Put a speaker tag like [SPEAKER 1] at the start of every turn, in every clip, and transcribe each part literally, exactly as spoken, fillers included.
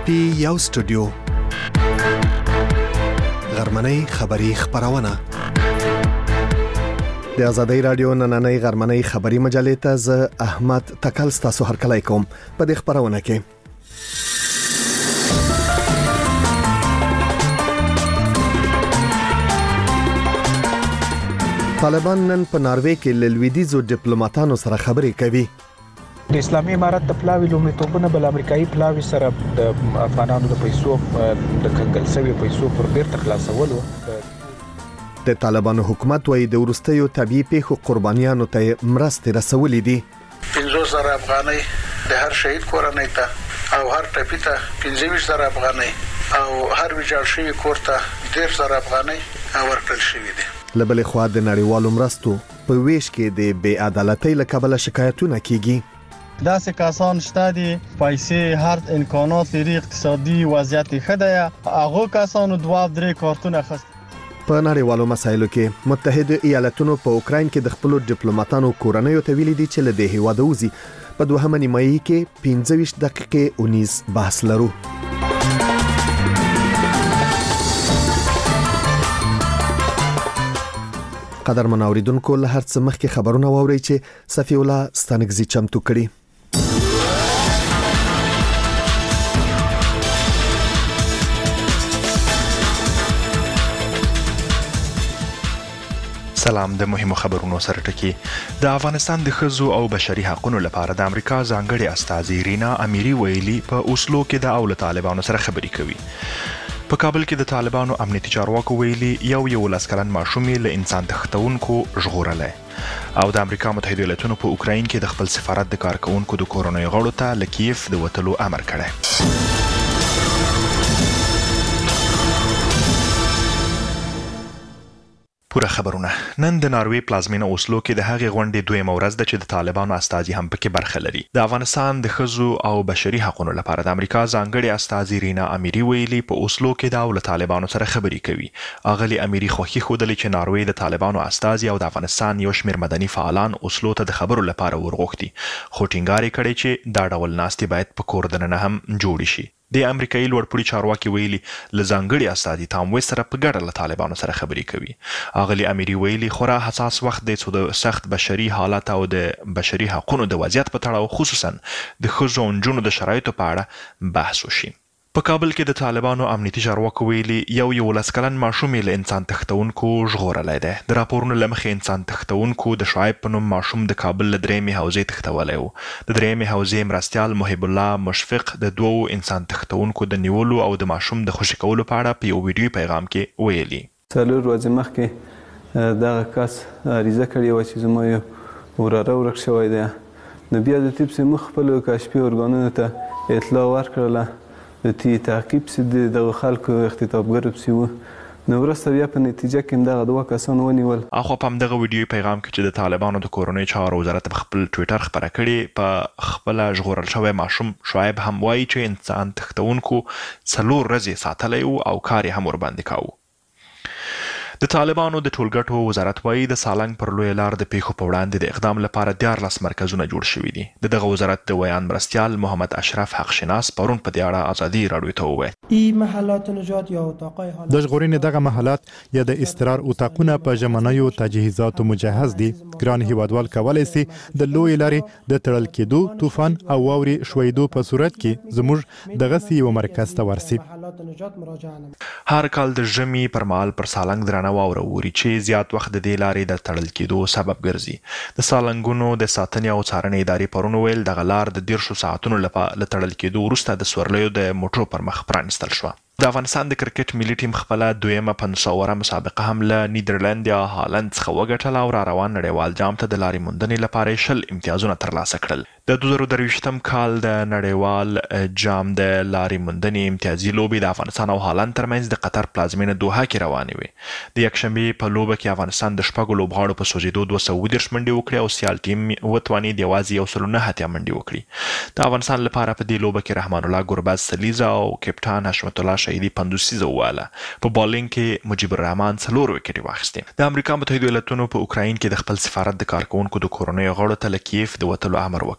[SPEAKER 1] پی یو سټوډیو غرمنۍ خبری خبرونه د آزادۍ رادیو نننۍ غرمنۍ خبری مجلې ته ز احمد تکل ستاسو هرکلی کوم په دې خبرونه کې طالبان نن په ناروې کې له لویدیځو ډیپلوماټانو سره خبرې کوي.
[SPEAKER 2] د اسلامي امارت د پلاوي لومړیتوبونه بل امریکایي پلاوي سره د افغانانو د پیسو د کنګل شوی پیسو پر بیرته خلاصولو.
[SPEAKER 1] د طالبانو حکومت وايي د ورستیو طبيعي پیښو قربانیانو ته مرستې رسولې دي.
[SPEAKER 3] پنځوس زره افغانۍ د هر شهید کورنۍ ته او هر ټپي ته پنځه ویشت زره افغانۍ او هر ویجاړ شوی کور ته دېرش زره افغانۍ ورکړل شوې دي.
[SPEAKER 1] لبلې خوا د نړیوالو مرستو په ویش کې د بې عدالتۍ له کبله شکایتونه کیږي.
[SPEAKER 4] داسې کسان شته دي پیسې هر امکانات لري اقتصادي وضعیت ښه دی هغه کسانو دوه درې کارتونه خست.
[SPEAKER 1] په نړیوالو مسایلو کې متحده ایالاتونو په اوکراین کې د خپل ډیپلوماټانو کورنۍ ته ویلي دي چې له دې هیواده وځي. په دوهمه نیمایي کې پنځه ویشت دقیقې اونیز بحث لرو. قدر منوریدونکو له هر څه مخکې خبرونه واوري چې صفی الله ستانګزي چمتو کړي.
[SPEAKER 5] سلام. د مهمو خبرونو سره ټکی. د افغانستان د ښځو او بشري حقوقو لپاره د امریکا ځانګړي استازي رینا امیری ویلي په اوسلو کې د اول طالبانو سره خبرې کوي. په کابل کې د طالبانو امنیتي چارواکو ویلي یو یو لس کلن ماشوم له انسان تښتونکو ژغورلی او د امریکا متحده ایالاتونو په اوکراین کې د خپل سفارت د کارکونکو د کورنۍ غړو ته له کیف د وتلو امر کړی. پوره خبرونه. نن د ناروې پلازمینه اوسلو کې د هغې غونډې دویمه ورځ ده چې د طالبانو استازي هم پکې برخه لري. د افغانستان د ښځو او بشري حقوقو لپاره د امریکا ځانګړي استازي رینا امیری ویلي په اوسلو کې د اول طالبانو سره خبرې کوي. اغلی امیری خوښي ښودلې چې ناروې د طالبانو استازي او د افغانستان یو شمېر مدني فعالان اوسلو ته د خبرو لپاره ورغوښتي، خو ټینګار یې کړی چې دا ډول ناستې باید په کور دننه هم جوړې شي. د امریکایي لوړپوړي چارواکي ویلي له ځانګړي استازي تام ویس سره په ګډه له طالبانو سره خبرې کوي. اغلی امیری ویلي خورا حساس وخت دی چې د سخت بشري حالات او د بشري حقوقو د وضعیت په تړاو خصوصا د ښځو او نجونو د شرایطو په اړه بحث وشي. په کابل کې د طالبانو امنیتي چارواکو ویلي یو یو لس کلن ماشوم له انسان تښتونکو ژغورلی دی. د راپورونو له مخې انسان تښتونکو د شعیب په نوم ماشوم د کابل له درېیمې حوزې تښتولی و. د درېیمې حوزې مرستیال محب الله مشفق د دوو انسان تښتونکو د نیولو او د ماشوم د خوشي کولو په اړه په یو ویډیو پیغام کې ویلي.
[SPEAKER 6] څلور ورځې مخکې دغه کس عریضه کړې وه چې زما یو وراره ورک شوی دی. نو بیا د طب سموږ خپلو کشفي ارګانونو ته اطلاع ورکړله. د تی تعقیب سي دغه خلکو اختطافګرو پسې وو. نو وروسته بیا په نتیجه کې همدغه دوه کسان ونیول.
[SPEAKER 5] اخوا په همدغه ویډیو پیغام کې چې د طالبانو د کورنۍ چارو وزارت په خپل ټویټر خپره کړې په خپله ژغورل شوی ماشوم شعیب هم وایي چې انسان تښتونکو څلور ورځې ساتلی و او کار یې هم ورباندې کاوه. د طالبانو د ټولګټو وزارت وايي د سالنګ پر لویه لار د پیښو په وړاندې د اقدام لپاره دیارلس مرکزونه جوړ شوي دي. د دغه وزارت د ویان مرستیال محمد اشرف حق شناس پرون په دې اړه ازادي راډیو ته وویل
[SPEAKER 7] د ژغورنې دغه محلات یا د استقرار اتاقونه په ژمنیو تجهیزاتو مجهز دي. ګران هیوادوال کولی سي د لویې لارې د تړل کېدو، طوفان او واورې شویدو په صورت کې زموږ دغسې یو مرکز ته ورسي.
[SPEAKER 5] هر کال د ژمي پر مهال پر سالنګ درانه واوره اوري چې زیات وخت د دې لارې د تړل کېدو سبب ګرځي. د سالنګونو د ساتنې او څارنې ادارې پرون ویل دغه لار د دیرشو ساعتونو لپاره له تړل کېدو وروسته د سورلیو د موټرو پر مخ پرانیستل شوه. د افغانستان د کرکټ ملي ټیم خپله دویمه پنځه اوره مسابقه هم له نیدرلند یا هالند څخه وګټله او را روان نړیوال جام ته د لارې موندنې لپاره شل امتیازونه ترلاسه کړل. د دوه زره درویشتم کال د نړیوال جام د لارې موندنې امتیازي لوبې د افغانستان او هالند ترمنځ د قطر پلازمینه دوحه کې روانې وې. د یکشنبې په لوبه کې افغانستان د شپږو لوبغاړو په سوځېدو دوه سوه اووه دېرش منډې وکړې او سیال ټیم وتوانېد یوازې یو سل نهه اتیا منډې وکړي. د افغانستان لپاره په دې لوبه کې رحمان الله ګربز سلیزه او کپټان حشمت الله شهیدي پنځوسیزه وواله. په بالینګ کې مجیب الرحمن څلور وکټې واخیستې. د امریکا متحده ایالاتونو په اوکراین کې د خپل سفارت د کارکونکو د کورنۍ غړو ته له کیف د وتلو امر وکړ.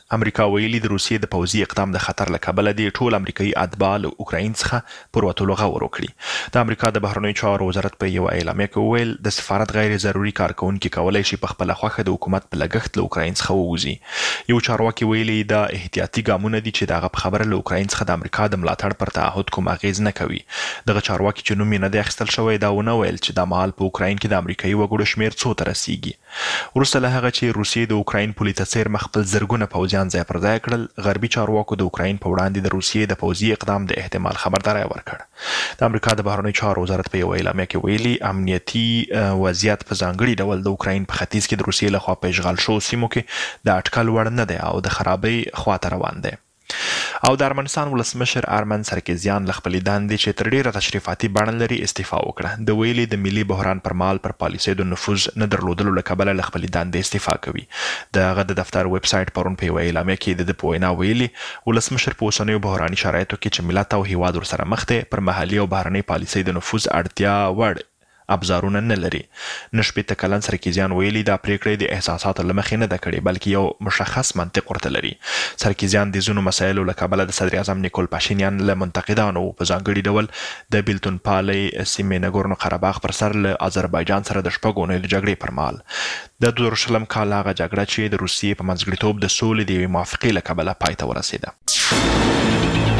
[SPEAKER 5] امریکا ویلي د روسیې د پوځي اقدام د خطر له کبله د ټول امریکایي اتباع له اوکراین څخه پر وتلو غور وکړي. د امریکا د بهرنیو چارو وزارت په یو اعلامیه کې وویل د سفارت غیر ضروري کارکونکي کولای شي په خپل خوښه د حکومت په لګښت له اوکراین څخه ووځي. یو چارواکي ویلي دا احتیاطي ګامونه دي چې دغه په خبره له اوکراین څخه د امریکا د ملاتړ پر تعهد کوم اغیز نه کوي. دغه چارواکي چې نوم یې نه دی اخیستل شوی دا ونه ویل چې د مهال په اوکراین کې د امریکایي وګړو شمیر څو ته رسیږي. وروسته له هغه چې روسیې د اوکراین پولې ته څیر مخ خپل زرګونه پوځیان ځای پر ځای کړل، غربي چارواکو د اوکراین په وړاندې د روسیې د پوځي اقدام د احتمال خبرداری ورکړ. د امریکا د بهرنیو چارو وزارت په یو اعلامیه کې ویلي امنیتي وضعیت په ځانګړي ډول د اوکراین په ختیځ کې د روسیې لخوا په اشغال شوو سیمو کې د اټکل وړ نه دی او د خرابۍ خواته روان دی. او د ارمنستان ولسمشر ارمن سرکیزیان له خپلې دندې چې تر ډیره تشریفاتي بڼه لري استعفا وکړه. د ویلي د ملي بحران پر مهال پر پالیسۍ د نفوذ نه درلودلو له کبله له خپلې دندې استعفا کوي. د هغه د دفتر ویب سایټ پرون په یوه اعلامیه کې د ده په وینا ویلي ولسمشر په اوسنیو بحراني شرایطو کې چې ملت او هیواد ورسره مخ دی پر محلي او بهرنۍ پالیسۍ د نفوذ اړتیا وړ ابزارونه نه لري. نشپېته کلن سرکیزیان ویلي دا پریکړې د احساساتو له مخې نه ده کړې بلکې یو مشخص منطق ورته لري. سرکیزیان د ځینو مسایلو له کبله د صدر اعظم نیکول پاشینیان له منتقدانو په ځانګړي ډول د بیلتون پالۍ سیمې نګورنو قرهباغ پر سر له آذربایجان سره د شپږو اونیو د جګړې پر مهال د دوه زره شلم کال هغه جګړه چې د روسیې په منځګړیتوب د سولې د یوې موافقې له کبله پای ته ورسېده.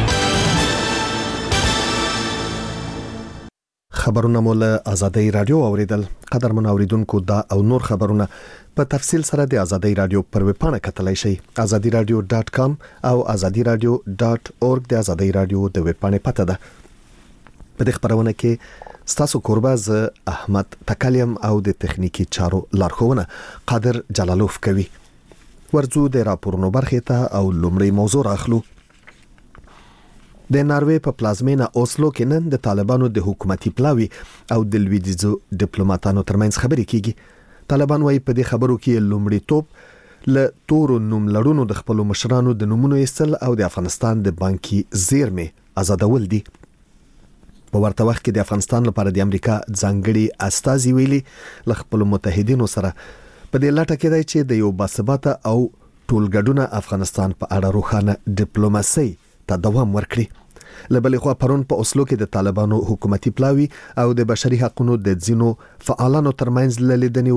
[SPEAKER 1] خبرونه مو له آزادۍ رادیو اوریدل. قدرمن اوریدونکو دا او نور خبرونه په تفصیل سره د آزادۍ رادیو پر ویب پاڼه کتلای شئ آزادی رادیو ډاټ کام او آزادی رادیو ډاټ اورګ د آزادۍ رادیو د ویب پاڼې پته ده. په دې خبرونه کې ستاسو کوربه ز احمد تکلیم او د تخنیکی چارو لارښوونه قادر جلالوف کوي. ورځو د راپورونو برخې ته او لومړی موضوع راخلو. د ناروې په پلازمینه اوسلو کې نن د طالبانو د حکومتي پلاوي او د لویدیځو ډیپلوماټانو ترمنځ خبرې کیږي. طالبان وايي په دې خبرو کې لومړی توپ له تورو نوم لرونو د خپل مشرانو د نومونو ایستل او د افغانستان د بانکي زیرمې آزادول دي. په ورته وخت کې د افغانستان لپاره د امریکا ځانګړي استازي ویلي له خپل متحدینو سره په دې لټه کې دی چې د یو باثباته او ټولګډونه افغانستان په اړه روښانه ډیپلوماسي ته دوام ورکړي. لبلې خو پرون په اوسلو کې د طالبانو حکومتي پلاوي او د بشري حقوقو د ځینو فعالانو ترمنځ لیدنې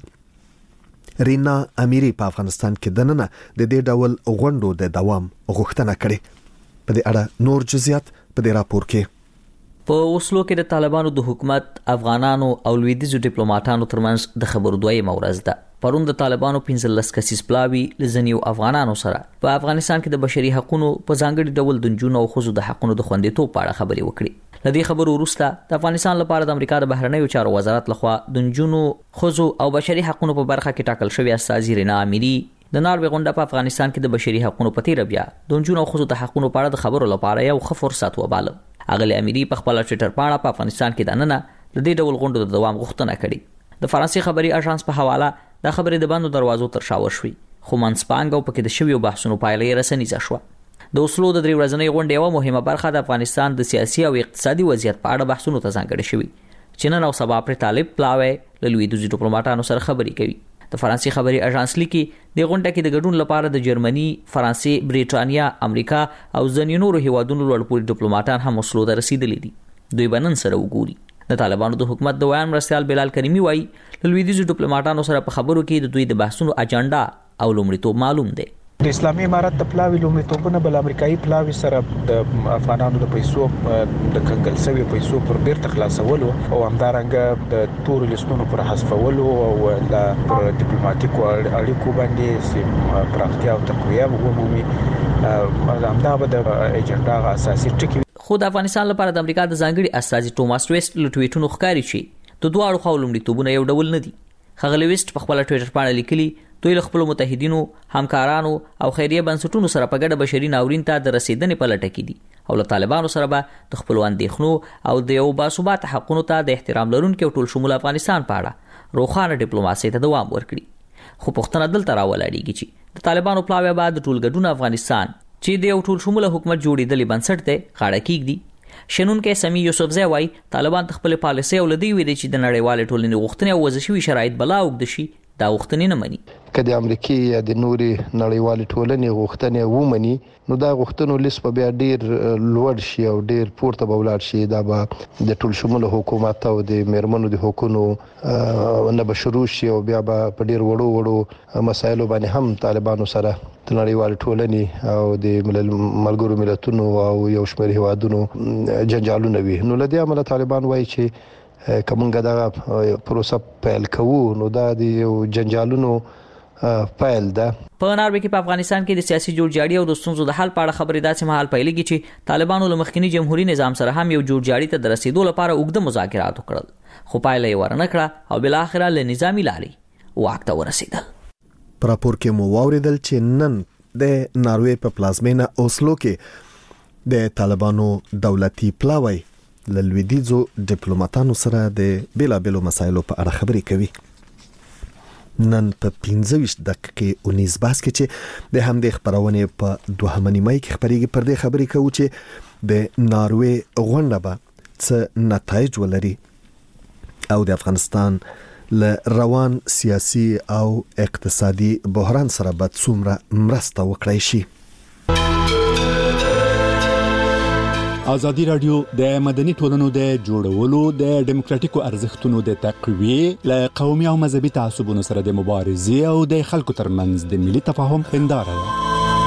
[SPEAKER 1] وروسته رینا امیری په افغانستان کې دننه د دې ډول غونډو د دوام غوښتنه کړې. په دې اړه نور جزئیات په دې راپور کې.
[SPEAKER 8] په اوسلو کې د طالبانو د حکومت افغانانو او لویدیځو ډیپلوماټانو ترمنځ د خبرو دویمه ورځ ده. پرون د طالبانو پنځلس کسیز پلاوي لزنیو افغانانو سره په افغانستان کې د بشري حقوقو په ځانګړي ډول د جنونو او خزو د حقوقو د خوندیتوب په اړه خبرې وکړي. لدې خبرو وروسته د افغانستان لپاره د امریکا د بهرنیو چارو وزارت لخوا د جنونو خزو او بشري حقوقو په برخه کې ټاکل شوی استازي رینا امیری د ناروې غونډه په افغانستان کې د بشري حقوقو په تیر بیا د جنونو او خزو د حقوقو په اړه د خبرو لپاره یو ښه فرصت وباله. اغلی امیری په خپل ټویټر باندې په افغانستان کې د نننه د دې ډول غونډو د دوام غوښتنه کړې. د فرانسې خبري اژانس په حواله دا خبرې د بندو دروازو تر شا وشوي خو منځپانګ او پکې د شویو بحثونو پایلې رسنیزه شوه. د اوسلو د درې ورځنۍ غونډې یوه مهمه برخه د افغانستان د سیاسي او اقتصادي وضعیت په اړه بحثونو ته ځانګړې شوي چې نن او سبا پر طالب پلاوی له لویدیځو ډیپلوماټانو سره خبرې کوي. د فرانسې خبري اژانس لیکي د غونډه کې د ګډون لپاره د جرمني، فرانسې، بریټانیا، امریکا او ځینو نورو هیوادونو لوړپوړي ډیپلوماټان هم اوسلو ته رسیدلي دي. دوی بنن سره وګوري. د طالبانو د حکومت د ویان مرستيال بلال کریمی وایي له لویدیځو ډیپلوماټانو سره په خبرو کې د دوی د بحثونو اجنډا او لومړیتوب معلوم دی.
[SPEAKER 2] د اسلامي امارت د پلاوي لومړیتوبونه بل امریکایي پلاوي سره د افغانانو د پیسو د کنګل سوي پیسو پر بیرته خلاصولو او همدارنګه د تور لیستونو پر حذفولو او د ډیپلوماټیکو اړیکو باندې پراختیا او تقویه ومومي. همدا به د اجنډا اساسي ټکی.
[SPEAKER 8] خو د افغانستان لپاره د امریکا د ځانګړي استازي ټوماس ویسټ له ټویټونو ښکاري چې د دوه اړخو خو لومړیتوبونه یو ډول نه دي. ښاغلی ویسټ په خپل ټویټر باندې لیکلي دوی له خپل متحدینو، همکارانو او خیریه بنسټونو سره په ګډه بشري ناورین ته د رسیدنې په لټه کې دي او له طالبانو سره به د خپل اندېښنو او د یو باثباته حقوقو ته د احترام لرونکي او ټول شمول افغانستان په اړه روښانه ډیپلوماسي ته دوام ورکړي. خو پوښتنه دلته راولاړېږي چې د طالبانو پلاوی بعد د ټولګډون افغانستان چې د یو ټول شمول حکومت جوړېدلې بنسټ ته غاړه کېږدي. شنون کې سمي یوسفزی وایي طالبان خپل پالیسي او لدی ویلي چې د نړیوال ټولنې غوښتنې او وضعي شرایط بلا وګد شي دا غوښتنې نه مني.
[SPEAKER 9] که د امریکای یا د نوري نړیوالې ټولنې غوښتنې ومني نو دا غوښتنو لیست په بیا ډیر لوړ شي او ډیر پورته به ولاړ شي. دا به د ټول شموله حکومت او د میرمنو د حقوقو نه به شروع شي او بیا به په ډیر وړو وړو مسایلو باندې هم طالبانو سره د نړیوالې ټولنې او د ملګرو ملتونو او یو شمېر هیوادونو جنجالونه وي. نو له دې امله طالبان وایي چې کومه دا پروسه پیل کوو نو دا د یو جنجالونو پیل ده.
[SPEAKER 8] په ناروې کې په افغانستان کې د سیاسي جوړجاړي او د ستونزو د حل په اړه خبرې داسې مهال پیلېږي چې طالبانو له مخکني جمهوریت نظام سره هم یو جوړجاړي ته د رسیدو لپاره اوږده مذاکرات وکړل خو پایله یې ورنه کړه او بل اخره له نظامی لارې واک ته ورسېدل.
[SPEAKER 1] په راپور کې مو واوریدل چې نن د ناروې په پلازمینه اوسلو کې د طالبانو دولتي پلاوی له لویدیځو ډیپلوماټانو سره د بیلابیلو مسایلو په اړه خبرې کوي. نن په پنځه ویشت دقیقې اونیز باس کې چې د همدې خبرونه په دوهمه نیمه کې خبرېږي پر دې خبرې کوو چې د ناروې غونډه به څه نتایج ولري او د افغانستان له روان سیاسي او اقتصادي بحران سره به څومره مرسته وکړای شي.
[SPEAKER 7] ازادي رادیو د مدني ټولنو د جوړولو د دیموکراتیکو ارزښتونو د تقویې له قومي او مذهبي تعصبونو سره د مبارزې او د خلکو ترمنځ د ملي تفاهم هنداره ده.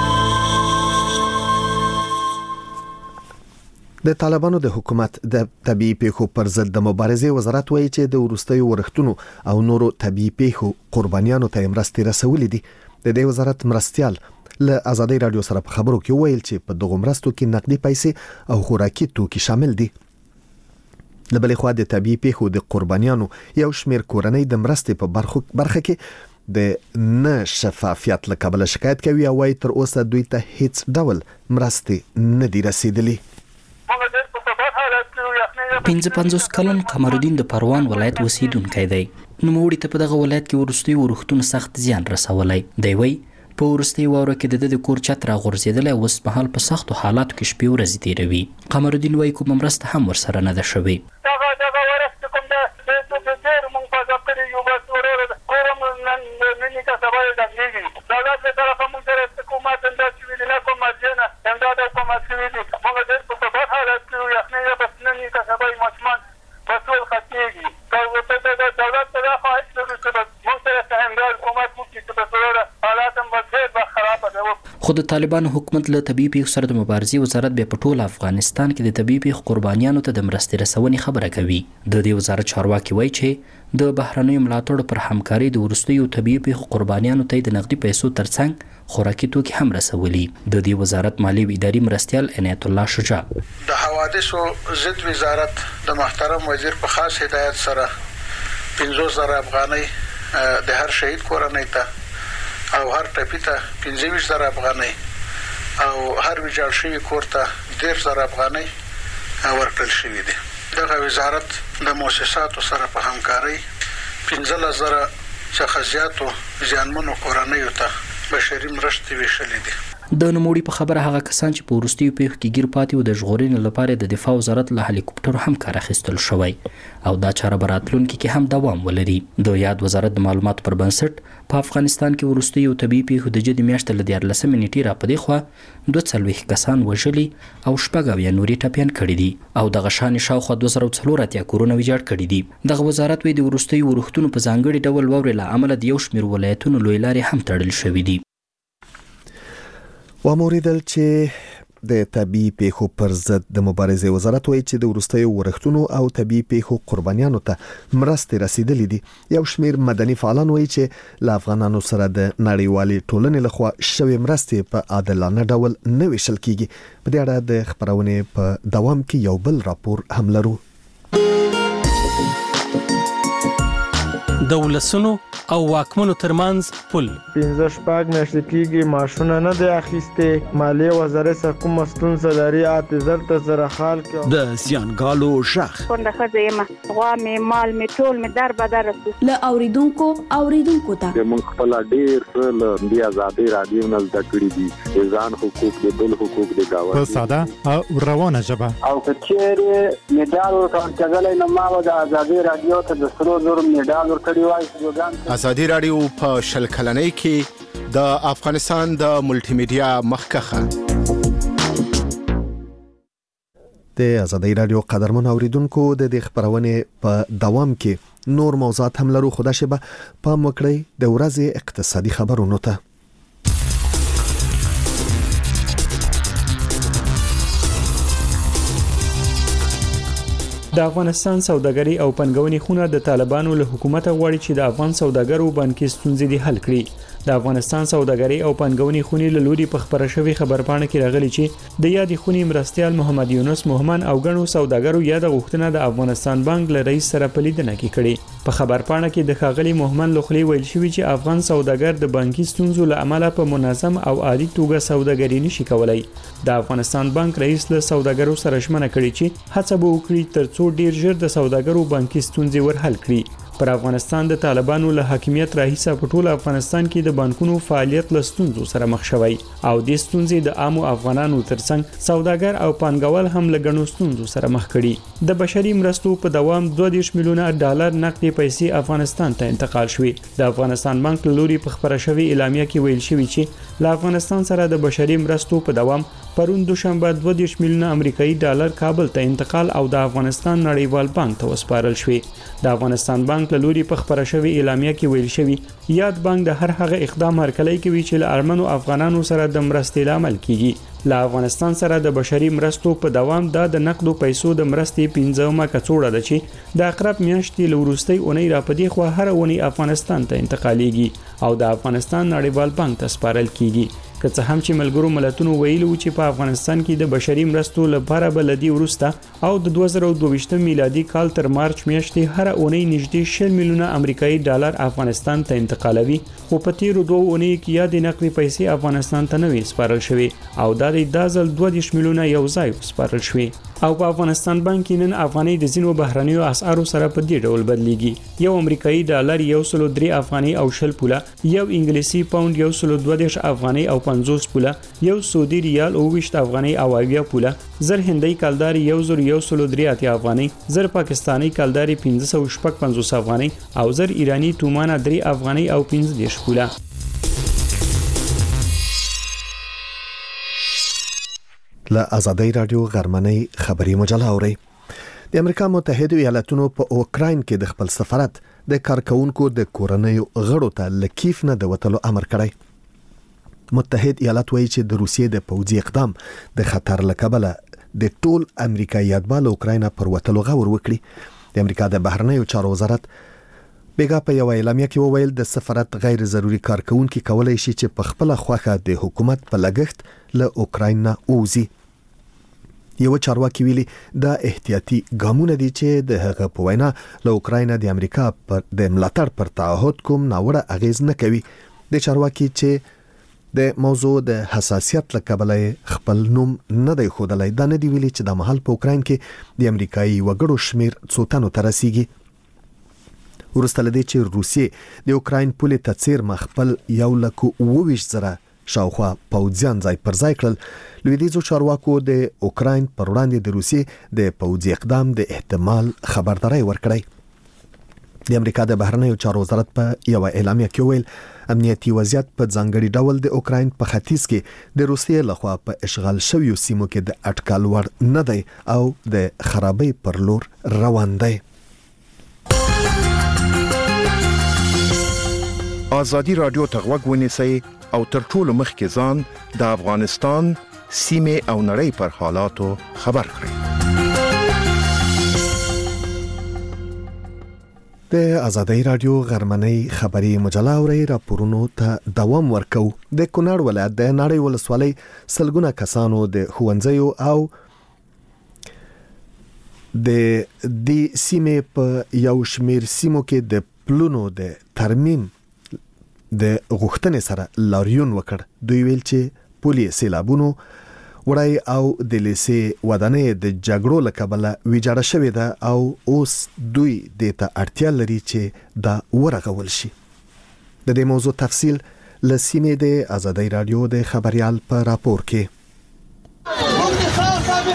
[SPEAKER 1] د طالبانو د حکومت د طبيعي پیښو پر ضد د مبارزې وزارت وایي چې د وروستیو ورښتونو او نورو طبيعي پیښو قربانیانو ته مرستې رسولې دي. د دې وزارت مرستيال له ازادي رادیو سره په خبرو کې ویل چې په دغه مرستو کې نقدي پیسې او خوراکي توکي شامل دي. د بلې خوا د طبيعي پیښو د قربانیانو یو شمېر کورنۍ د مرستې په برخه برخه کې د نه شفافیت له کبله شکایت کوي او وايي تر اوسه دوی ته هیڅ ډول مرستې نه دي رسیدلې.
[SPEAKER 10] پنځه پنځوس کلن قمرالدین د پروان ولایت اوسیدونکی دی. نوموړي ته په دغه ولایت کې وروستي ورښتونو سخت زیان رسولی دی. وایي په وروستي واوره کې د د کور چت راغورځېدلی او اوس مهال په سختو حالاتو کې شپې ورځې تېروي. قمرالدین وایي کومه مرسته هم ورسره نه ده شوې. خو د طالبانو حکومت له طبيعي پیښو سره د مبارزې وزارت بیا په ټول افغانستان کې د طبيعي پیښو قربانیانو ته د مرستې رسونې خبره کوي. د دې وزارت چارواکي وایي چې د بهرنیو ملاتړو پر همکاري د وروستیو طبيعي پیښو قربانیانو ته د نقدي پیسو ترڅنګ خوراکي توکي هم رسولي. د دې وزارت مالی او اداري مرستيال عنایت الله شجاع
[SPEAKER 3] د حوادثو ضد وزارت د محترم وزیر په خاص هدایت سره پنځوس زره افغانۍ د هر شهید کورنۍ ته او هر ټپي ته پنځه ویشت زره افغانۍ او هر ویجاړ شوي کور ته دېرش زره افغانۍ ورکړل شوي دي. دغه وزارت د مؤسساتو سره په همکارۍ پنځلس زره څخه زیاتو زیانمنو کورنیو ته بشري مرستې ویشلې دي.
[SPEAKER 10] د نوموړي په خبره هغه کسان چې په وروستیو پیښو کې ګیر پاتې و د ژغورنې لپاره د دفاع وزارت له هلیکوپټرو هم کار اخیستل شوی او دا چاره به راتلونکي کې هم دوام ولري. د یاد وزارت د معلوماتو پر بنسټ په افغانستان کې وروستیو طبيعي پیښو د جدي میاشتې له دیارلسمې نیټې را په دې خوا دوه څلوېښت کسان وژلي او شپږ اویا نورې ټپیان کړي دي او دغه شانې شاوخوا دوه زره څلور اتیا کورونه ویجاړ کړي دي. دغه وزارت وایي د وروستیو ورښتونو په ځانګړي ډول واورې له امله د یو شمېر ولایتونو لوی لارې هم تړل شوي دي.
[SPEAKER 1] وموریدل چې د طبي پیښو پر ضد د مبارزې وزارت وایي چې د وروستیو ورښتونو او طبي پیښو قربانیانو ته مرستې رسیدلې دي. یو شمېر مدني فعالان وایي چې له افغانانو سره د نړیوالې ټولنې لخوا شوې مرستې په عادلانه ډول نه ویشل کیږي. په دې اړه د خبرونې په دوام کې یو بل راپور هم لرو.
[SPEAKER 11] د ولسونو او واکمنو ترمنځ پل
[SPEAKER 4] پنځه شپږ میاشتې کېږي معاشونه نه دی اخیستې. مالیې وزارت سره کومه ستونزه لري اته زر ته زره خال کې
[SPEAKER 12] د زیانګالو شخ
[SPEAKER 13] کونډه ښځه یم غوا مې مال مې ټول مې در بدر رسو
[SPEAKER 14] له اوریدونکو اوریدونکو ته
[SPEAKER 15] موږ خپل ډیر څه له دې آزادۍ رادیو نه زده کړي دي د ځان حقوق د بل حقوق د گاوند
[SPEAKER 7] په ساده او روانه ژبه
[SPEAKER 16] او کچېره میډال ورکړل کېږي نو ما د آزادۍ رادیو ته د سرو زر میډال ورکړي ازادي رادیو په شل کلنۍ کې د افغانستان د ملټي میډیا مخکخه
[SPEAKER 1] د ازادي رادیو قدرمن اوریدونکو د دې خبرونه په دوام کې نور موضوعات هم لرو، خو دا شبه په مکړی د ورځې اقتصادي خبرونو ته.
[SPEAKER 17] د افغانستان سوداګري او پنګونې خونه د طالبانو له حکومت غواړي چې د افغان سوداګرو بانکي ستونزې دي حل کړي. د افغانستان سوداګري او پنګونې خونې له لوري په خبره شوی خبرپاڼه کې راغلي چې د یادې خونې مرستيال محمد یونس محمد او ګڼو سوداګرو یاد غوښتنه د افغانستان بانک له رئیس سره په لیدنه کې کړې. په خبرپاڼه کې د ښاغلي محمد لخلی ویل شوی چې افغان سوداګر د بانکي ستونزو له امله په منظم او عادي توګه سوداګري نشي کولای. د افغانستان بانک رئیس له سوداګرو سره ژمنه کړې چې هڅه به وکړي ترڅو ډیر ژر د سوداګرو بانکي ستونزې ورحل کړي. پر افغانستان د طالبانو له حاکمیت راهیسه په ټول افغانستان کې د بانکونو فعالیت له ستونزو سره مخ شوی او د ستونزې د عامو افغانانو ترڅنګ سوداګر او پانګوال هم له ګڼو ستونزو سره مخ کړي. د بشري مرستو په دوام دوه دېرش میلیونه ډالر نقدي پیسې افغانستان ته انتقال شوې. د افغانستان بانک له لوري په خبره شوی اعلامیه کې ویل شوی چې له افغانستان سره د بشري مرستو په دوام پرون دوشنبه دوه دېرش میلیونه امریکایي ډالر کابل ته انتقال او د افغانستان نړیوال بانک ته وسپارل شوې. د افغانستان بانک له لوري په خبره شوی اعلامیه کې ویل شوی یاد بانک د هر هغه اقدام هرکلی کوي چې له ارمنو افغانانو سره د مرستې لامل کیږي. له افغانستان سره د بشري مرستو په دوام د نقدو پیسو د مرستې پنځمه کڅوړه ده چې د اقرب میاشتې له وروستۍ اونۍ را پدې خو هر اونۍ افغانستان ته انتقالیږي او د افغانستان نړیوال بانک ته سپارل کیږي. که څه هم چې ملګرو ملتونو ویلو چې په افغانستان کې د بشري مرستو لپاره بلدي ورسته او د دوه زره دوه میلادي کال تر مارچ میاشتې هر اونۍ نږدې شل میلیونه امریکایي ډالر افغانستان ته انتقالوي، خو په تیرو دوه اونۍ کې یادې نقدي پیسې افغانستان ته نه سپارل شوې او دا د دازل دوه دېرش میلیونه یو ځای سپارل شوې. او په افغانستان بانک کې نن افغاني د ځینو بهرنیو اسعارو سره په دې ډول بدلیږي. یو امریکایي ډالر یو سل درې افغاني او شل پوله، یو انګلیسي پاوند یو سل دوه دېرش افغاني او پنځوس پوله، یو سعودي ریال او ویشت افغاني او اویا پوله، زر هندۍ کلدار یو زر یو سل درې اتیا افغاني، زر پاکستاني کلدار پنځه سوه شپږ پنځوس افغاني او زر ایرانی تومانه درې افغاني او پنځه دېرش پوله.
[SPEAKER 1] له ازادي رادیو غرمنۍ خبري مجله اوري. د امریکا متحده ایالاتونو په اوکراین کې د خپل سفارت د کارکونکو د کورنۍ غړو ته لکیف نه د وټلو امر کړی. متحد ایالات وایي چې د روسیې د پوځي اقدام د خطر لکبله د ټول امریکایي اوکراین پر وټلو غور وکړي. د امریکا د بهرنیو چارو وزارت بیګا په یو اعلامیه کې وویل د سفارت غیر ضروري کارکونکو کولای شي چې په خپل خواخه د حکومت په لګښت له اوکراین نه اوزي. یو چارواکي ویلي دا احتیاطي ګامونه دي چې د هغه په وینا له اوکراین د امریکا پر د ملاتړ پر تعهد کوم ناوړه اغیز نه کوي. د چارواکي چې د موضوع د حساسیت لکبله خپل نوم نه دی خودلای دا نه دی ویلي چې د محل په اوکراین کې د امریکایي وګړو شمیر څو تنو ته رسیږي. ورسته لدی چې روسیې د اوکراین پولې ته څیر مخبل یو لکو اوویش زره شاوخوا پوځیان ځای پر ځای کړل. لویدیځو چارواکو د اوکراین پر وړاندې د روسیې د پوځي اقدام د احتمال خبرداري ورکړی. د امریکا د بهرنیو چارو وزارت په یو اعلامیه کې ویل امنیتي وضعیت په ځانګړي ډول د اوکراین په ختیځ کې د روسیې لخوا په اشغال شویو سیمو کې د اټکل وړ نه دی او د خرابۍ پر لور روان دی.
[SPEAKER 16] ازادي رادیو ته غوږ ونیسئ او تر ټولو مخکې ځان د افغانستان سیمه او نړۍ پر حالاتو خبر کړئ.
[SPEAKER 1] د ازادي رادیو غرمنۍ خبري مجله اوري راپورونو ته دوام ورکو. د کونړ ولایت د ناړۍ ولسوالۍ سلګونه کسانو د ښوونځیو او د دې سیمې په یو شمیر سیمو کې د پلونو د ترمیم د غوښتنې سره لاریون وکړ. دوی ویل چې پولي سیلابونو وړای او د لیسې ودانې د جګړو لکبله ویجاړه شوې ده او اوس دوی د ته اړتیا لري چې دا ورغول شي. د دې موضوع تفصیل لسیمې د ازادي رادیو د خبريال په راپور کې.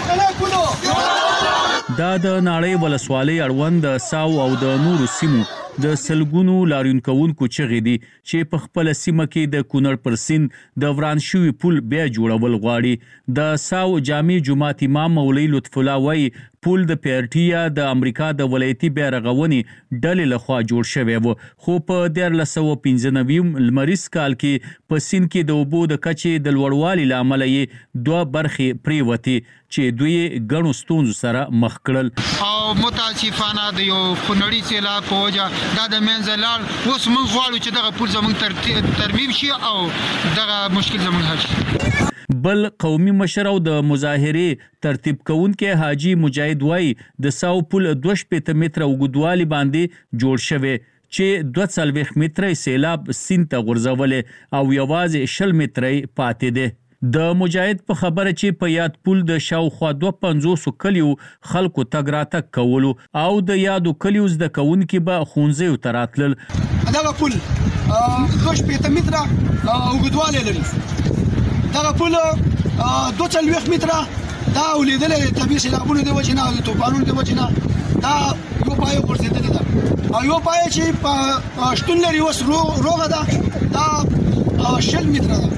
[SPEAKER 18] دا د ناړۍ ولسوالۍ اړوند ساو او د نورو سیمو د سلګونو لاریون کوونکو چغې دي چې په خپل سیمه کې د کونړ پر سیند د وران شوی پل بیا جوړول غواړي. د ساو جامع جماعت امام مولوی لطف الله وایي پل د پیرټیا د امریکا د ولایتي بیا رغونې ډلې لخوا جوړ شوی و، خو په دیارلس سوه پنځه نوي لمریز کال کې په سیند کې د اوبو د کچې د لوړوالي له امله یې دوه برخې پریوتې چې دوی ګڼو ستونزو سره مخ کړل.
[SPEAKER 19] او متاسفانه د یو خونړي سیلاب په وجه دا د منځه لاړ. اوس موږ غواړو چې دغه پل زموږ ترمیم شي او دغه مشکل زموږ حل شي.
[SPEAKER 18] بل قومي مشر او د مظاهرې ترتیب کوونکې حاجی مجاهد وای د ساو پل دوه شپېته متره اوږدوالي باندې جوړ شوی چې دوه څلوېښت متره سیلاب سیند ته غورځولې او یوازې شل متره پاتې دی. د مجاهد په خبره چې په یاد پل د شاوخوا دوه پنځوس کلیو خلکو تګ راتګ کولو او د یادو کلیو زده کوونکي به ښوونځیو ته راتلل.
[SPEAKER 20] دغه پل دوه شپېته متره اوږدوالی لري. دغه پل دوه څلوېښت متره دا ولیدلې طبیعي سیلابونو د وجې نه او د طوفانونو د وجې نه دا یو پایه غورځېدلې ده او یو پایه چې په شتون لري اوس روغه ده دا شل متره ده.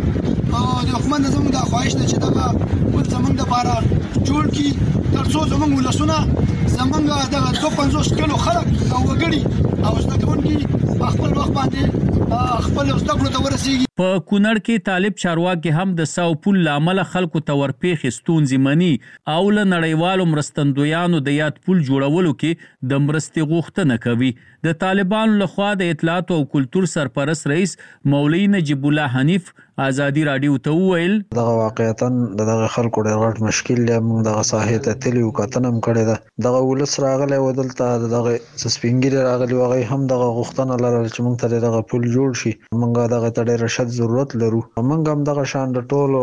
[SPEAKER 20] د حکومت نه زموږ دا خواهش ده چې دغه پل زموږ دپاره جوړ کړي تر څو زموږ ولسونه زموږ دغه دوه پنځوس کلو خلک او وګړي او زده کوونکي په خپل وخت باندې خپل زده کړو ته ورسیږي.
[SPEAKER 18] په کونړ کې طالب چارواکي هم د ساو پل له امله خلکو ته ورپېښې ستونزې مني او له نړیوالو مرستندویانو د یاد پل جوړولو کې د مرستې غوښتنه کوي. د طالبانو لخوا د اطلاعات او کلتور سرپرست رئیس مولوی نجیب الله حنیف ازادي راډیو ته وویل
[SPEAKER 21] دغه واقعیتا دغه خلکو ډېر غټ مشکل دی. موږ دغه ساحې ته تللي وو، کتنه هم کړې ده. دغه ولس راغلی و دلته دغه سپین ږیري راغلي وو، هغوی هم دغه غوښتنه لرله چې موږ ته دغه پل جوړ شي. موږ دغه ته ډېره شد ضرورت لرو. موږ هم دغه شان د ټولو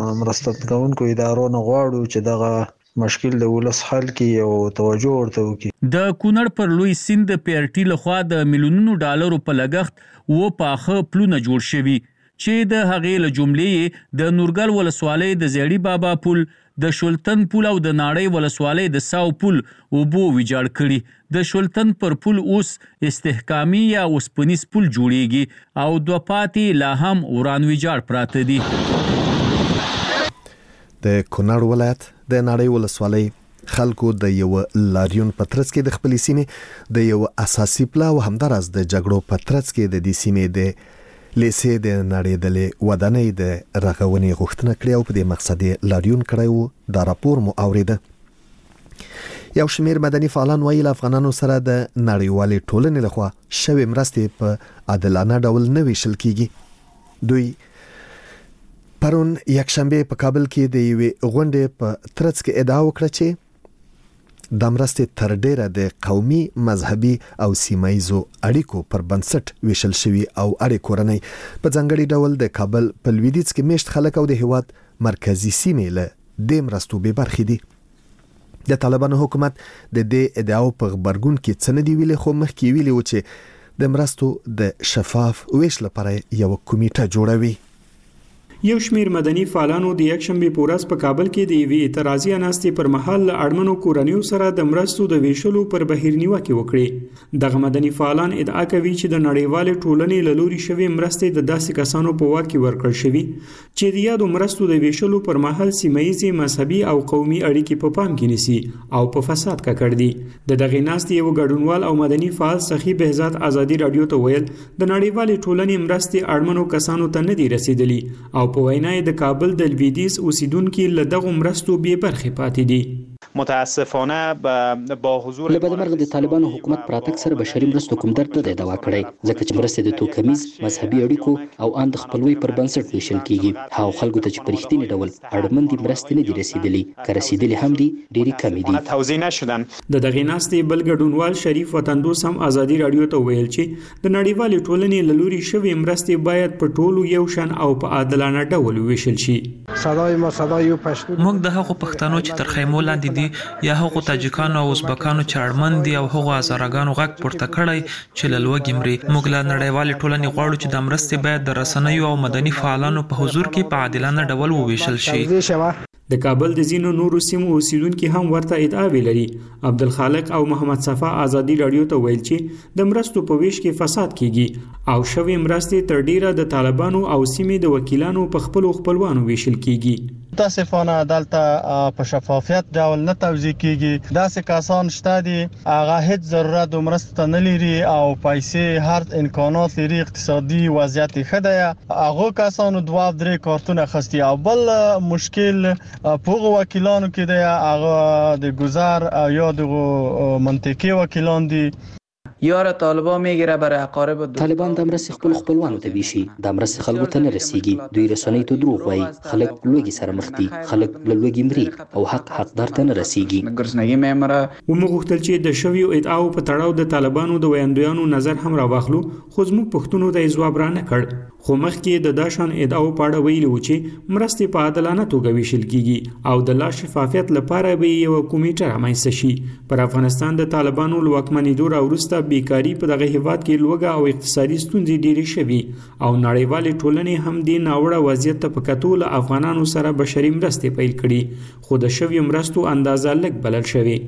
[SPEAKER 21] مرسته کوونکو ادارو نه غواړو چې دغه مشکل د ولس حل کړي او توجه ورته وکړي.
[SPEAKER 18] د کونړ پر لوی سیند د پیرټي لخوا د میلیونونو ډالرو په لګښت و پاخه پلونه جوړ شوي چې د هغې له جملې د نورګل ولسوالۍ د زیړي بابا پل، د شولتن پل او د ناړۍ ولسوالۍ د ساو پل اوبو ویجاړ کړي. د شولتن پر پل اوس استحکامي یا اوسپنیز پل جوړیږي او دوه پاتې لا هم وران ویجاړ پراته دي.
[SPEAKER 1] د کونړ ولایت د ناړۍ ولسوالۍ خلکو د یو لاریون په ترڅ کې د خپلې سیمې د یو اساسي پلا او همداراز د جګړو په ترڅ کې د دې سیمې د لیسې د نړېدلې ودانۍ د رغونې غوښتنه کړې او په دې مقصد یې لاریون کړی و. دا راپور مو اوریده. یو شمېر مدني فعالان وایي له افغانانو سره د نړیوالې ټولنې لخوا شوې مرستې په عادلانه ډول نه ویشل کیږي. دوی پرون یکشنبه په کابل کې د یوې غونډې په ترڅ کې ادعا وکړه چې د مرستې تر ډیره د قومي، مذهبي او سیمایزو اړیکو پر بنسټ ویشل شوی او اړې کورنۍ په ځانګړي ډول د کابل په لویدیځ کې میشت خلک او د هیواد مرکزی سیمې له دې مرستو بې برخې دي. د طالبانو حکومت د دې ادعاو په غبرګون کې څه نه دي ویلي، خو مخکې ویلي و چې د مرستو د شفاف ویش لپاره یو کمیټه جوړوي.
[SPEAKER 17] یو شمیر مدني فعالانو د یکشنبه په ورځ په کابل کې د یوې اعتراضي اناستې پر مهال اړمنو کورنیو سره د مرستو د ویشلو پر بهیر نیوکې وکړې. دغه مدني فعالان ادعا کوي چې د نړیوالې ټولنې له لوري شوې مرستې د داسې کسانو په واک کې ورکړل شوي چې د یادو مرستو د ویشلو پر مهال سیمایي، مذهبي او قومي اړیکې په پام کې نیسي او په فساد ککړ دي. د دغه ناستې یو ګډونوال او مدني فعال سخی بهزاد ازادي رادیو ته ویل د نړیوالې ټولنې مرستې اړمنو کسانو ته نه دي رسیدلي او په وینا د کابل د لویدیځ اوسیدونکو له دغه مرستو بې برخې پاتې دي.
[SPEAKER 22] متاسفانه با حضور
[SPEAKER 10] له بدمرغه د طالبانو حکومت پراتک سره بشري مرستو کوم درته د دوا کړی ځکه چې مرستې د توکمیز، مذهبي اړیکو او ان د خپلوي پر بنسټ ویشل کیږي. هاو خلکو ته چې پرختینی ډول اړمن دي مرستې نه دي رسیدلي، که رسیدلي هم دي ډېری کم دي.
[SPEAKER 22] توزیع نشدن.
[SPEAKER 17] د دغه ناستې بل ګډونوال شریف وطندوس هم ازادي رادیو ته ویل چې د نړیوالې ټولنې له لوري شوې مرستې باید په ټولو یو شان او په عادلانه ډول ویشل شي.
[SPEAKER 23] صدای ما صدای پښتون
[SPEAKER 24] موږ د هغو پښتنو چې تر خیمو لاندې دي یا هغو تاجکانو او ازبکانو چې اړمن دي او هغو هزارهګانو غږ پورته کړی چې له لوږې مري. موږ له نړیوالې ټولنې غواړو چې د مرستې باید د رسنیو او مدني فعالانو په حضور کې په عادلانه ډول وویشل شي.
[SPEAKER 17] د کابل د ځینو نورو سیمو اوسیدونکو هم ورته ادعاوې لري. عبدالخالق او محمد صفا ازادي رادیو ته ویل چې د مرستو په ویش کې فساد کیږي او شوی مرستې تر ډیره د طالبانو او سیمې د وکیلانو په خپل خپلوانو ویشل کیږي.
[SPEAKER 4] متاسفانه دلته په شفافیت ډول نه توزیع کیږي. داسې کسان شته دي هغه هیڅ ضرورت د مرستې نه لري او پیسې هر امکانات لري، اقتصادي وضعیت ښه دی. هغه کسانو دوه درې کارتونه خستی او بل مشکل په وکیلانو کې دی، هغه د گذر یا د منطقي وکیلان دي.
[SPEAKER 2] یاره طالبان میگیره برای اقارب
[SPEAKER 10] طالبان د مرستې خپل خپلوانو ته ویشي، د مرستې خلکو ته نه رسیږي. دوی رسنۍ ته دروغ وایي، خلک لوږې سره مخ دي، خلک له لوږې مري او حق حقدار ته نه رسیږي.
[SPEAKER 17] ومو غوښتل چې د شویو ادعاو په تړاو د طالبانو د ویاندویانو نظر هم راواخلو، خو زموږ پوښتنو ته یې ځواب را نه کړ. خو مخکې د داشان ادعاو په اړه ویلي و چې مرستې په عادلانه توګه ویشل کیږي او د لا شفافیت لپاره به یو کمیټه رامنځته شي. پر افغانستان د طالبانو له واکمنېدو راوروسته بیکاري په دغه هیواد کې لوږه او اقتصادي ستونزې ډېرې شوي او نړیوالې ټولنې هم دې ناوړه وضعیت ته په کتو له افغانانو سره بشري مرستې پیل کړي، خو د شویو مرستو اندازه لږ بلل شوې.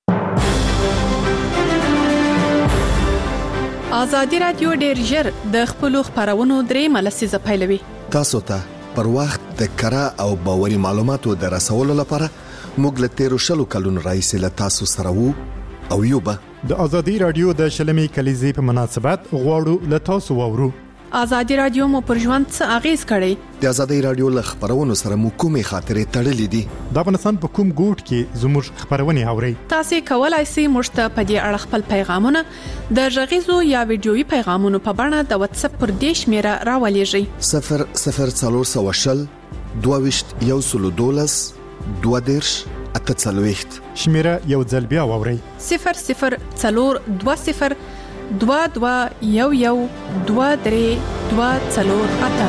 [SPEAKER 5] ازادي رادیو ډېر ژر د خپلو خبرونو درې ملسیزه پیلوي.
[SPEAKER 1] تاسو ته پر وخت د کره او باوري معلوماتو د رسولو لپاره موږ له تیرو شلو کلونو راهیسې له تاسو سره وو او یو به
[SPEAKER 7] د ازادي رادیو د شلمې کلیزې په مناسبت غواړو له تاسو واورو.
[SPEAKER 5] ازادي رادیو مو پر ژوند څه اغیز کړی؟
[SPEAKER 1] د ازادي رادیو له خبرونو سره مو کومې خاطرې تړلې دي؟
[SPEAKER 7] د افغانستان په کوم ګوټ کې زموږ خبرونه اورئ؟
[SPEAKER 5] تاسو کولای شئ موږ ته په دې اړه خپل پیغامونه د غږیزو یا ویډیويي پیغامونو په بڼه د واتس اپ پر دې شمیره راولېږئ.
[SPEAKER 1] صفر صفر څلور سوه شل دوه ویشت یو سلو دولس دوه دېرش اته څلوېښت.
[SPEAKER 7] شمیره یو ځل بیا واورئ.
[SPEAKER 5] صفر صفر څلور دوه صفر دوه دوه یو یو دوه درې دوه څلور اته.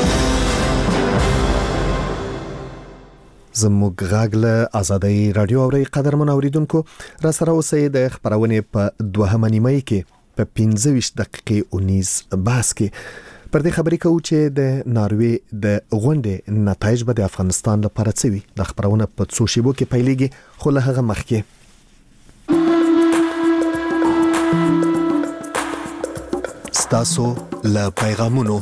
[SPEAKER 1] زموږ غږ له ازادي رادیو اوري. قدرمن اوریدونکو، را سره اوسئ د خبرونې په دوهمه نیمه کې په پنځه ویشت دقیقې اونیز بحث کې پر دې خبرې کوو چې د ناروې د غونډې نتایج به د افغانستان لپاره څه وي. د خبرونه په څو شیبو کې پیلېږي، خو له هغه مخکې ستاسو له پیغامونو.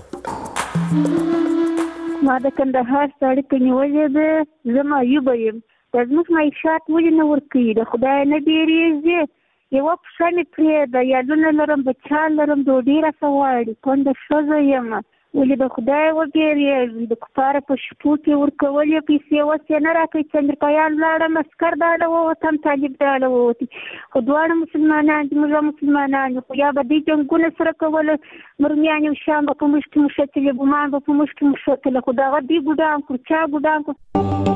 [SPEAKER 13] ما د کندهار سړی په نیولې ده، زما یوبه یم. د زموږ معیشت ولې نه ورکوي؟ د خدای نه ډېرېږي. یوه پښه مې پرېږده، یادونه لرم، بچیان لرم، ډوډۍ راته غواړي. کونډه ښځه یم، ولې د خدای وبېرېږي؟ د کفاره په شپو کې ورکول یې پیسې اوس یې نه راکوي. چې امریکایان لاړم، عسکر داله ووتم، طالب داله ووتي، خو دواړه مسلمانان دي، موږ مسلمانان یو. خو یا به دوی جنګونه سره کوله، مرمیان او شام به په موږ کې مښتلې، ګمان به په موږ کې مښتله، خو دغه دوی ګوډان کړو. چا ګوډان کړو؟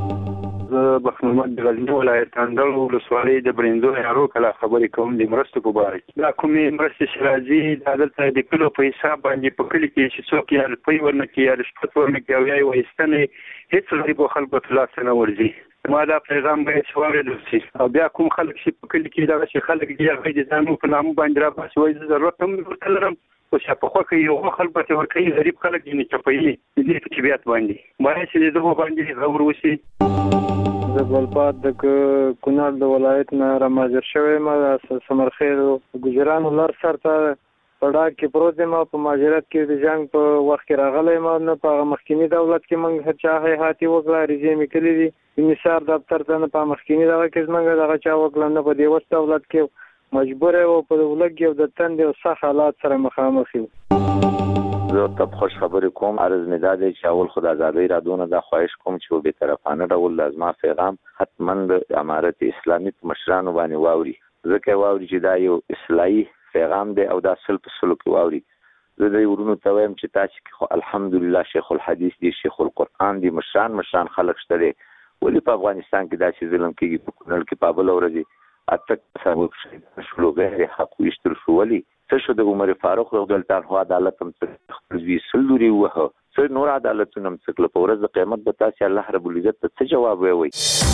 [SPEAKER 6] زه بخت محمد د غزني ولایت اندړ ولسوالۍ د برنځو یارو کله خبرې کوم د مرستو په باره کې. دا کومې مرستې چې راځي دا دلته د کلو په حساب باندې په کلي کې چې څوک یا روپۍ ورنه کړي یا رشوت ورنه کړي او یا یې وایستنې هېڅ غریبو خلکو ته لاس نه ورځي. ما دا پیغام باید چې واورېدل شي. او بیا کوم خلک چې په کلي کې دغسې خلک دي هغوی د ځانو په نامو باندې راباسي، وایي زه ضرورت هم ورته لرم، خو چې په خوښه یې هغو خلکو ته ورکوي، غریب خلک یې چپوي د دې په طبیعت باندې. باید چې د دغو باندې غور وشي.
[SPEAKER 23] د ګلپات د کونړ د ولایت نه راماجر شوی یم. د سمرخیل ګجرانو لر سر ته په ډاګ کې پروت یم. په مهاجرت کې د جنګ په وخت کې راغلی یم. نه په هغه مخکیني دولت کې موږ هر چا حیاتي وکړه، عریضې مې کړي دي د نثار دفتر ته، نه په مخکیني دغه کې زموږ دغه چا وکړه، نه په دې وس دولت کې. مجبور یو په لږ یو د تندې او سخت حالات سره مخامخ یو.
[SPEAKER 9] زه ته خوش خبرې کوم. عرض مې دا دی چې اول خو د ازادۍ رادیو نه دا خواهش کوم چې په بېطرفانه ډول د زما پیغام حتما د امارت اسلامي په مشرانو باندې واوري، ځکه واوري چې دا یو اصلاحي پیغام دی او دا سل په سلو کې واوري. زه د ورونو ته وایم چې تاسو کې خو الحمدلله شیخ الحدیث دی، شیخ القرآن دی، مشران مشران خلک شته دي. ولې په افغانستان کې داسې ظلم کېږي؟ په کونړ کې په بله ورځ اته کسان شلو غیر حق ویشتل شو. ولې څه شو؟ د عمر فاروق رضی الله عنه عدالت هم خپل زوی سل لوري ووهه، څه نور عدالتونه هم څه کړل. په ورځ د قیامت به تاسې الله رب العزت ته څه جواب وایئ؟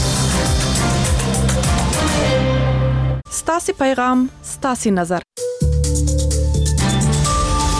[SPEAKER 5] ستاسې پیغام، ستاسې نظر.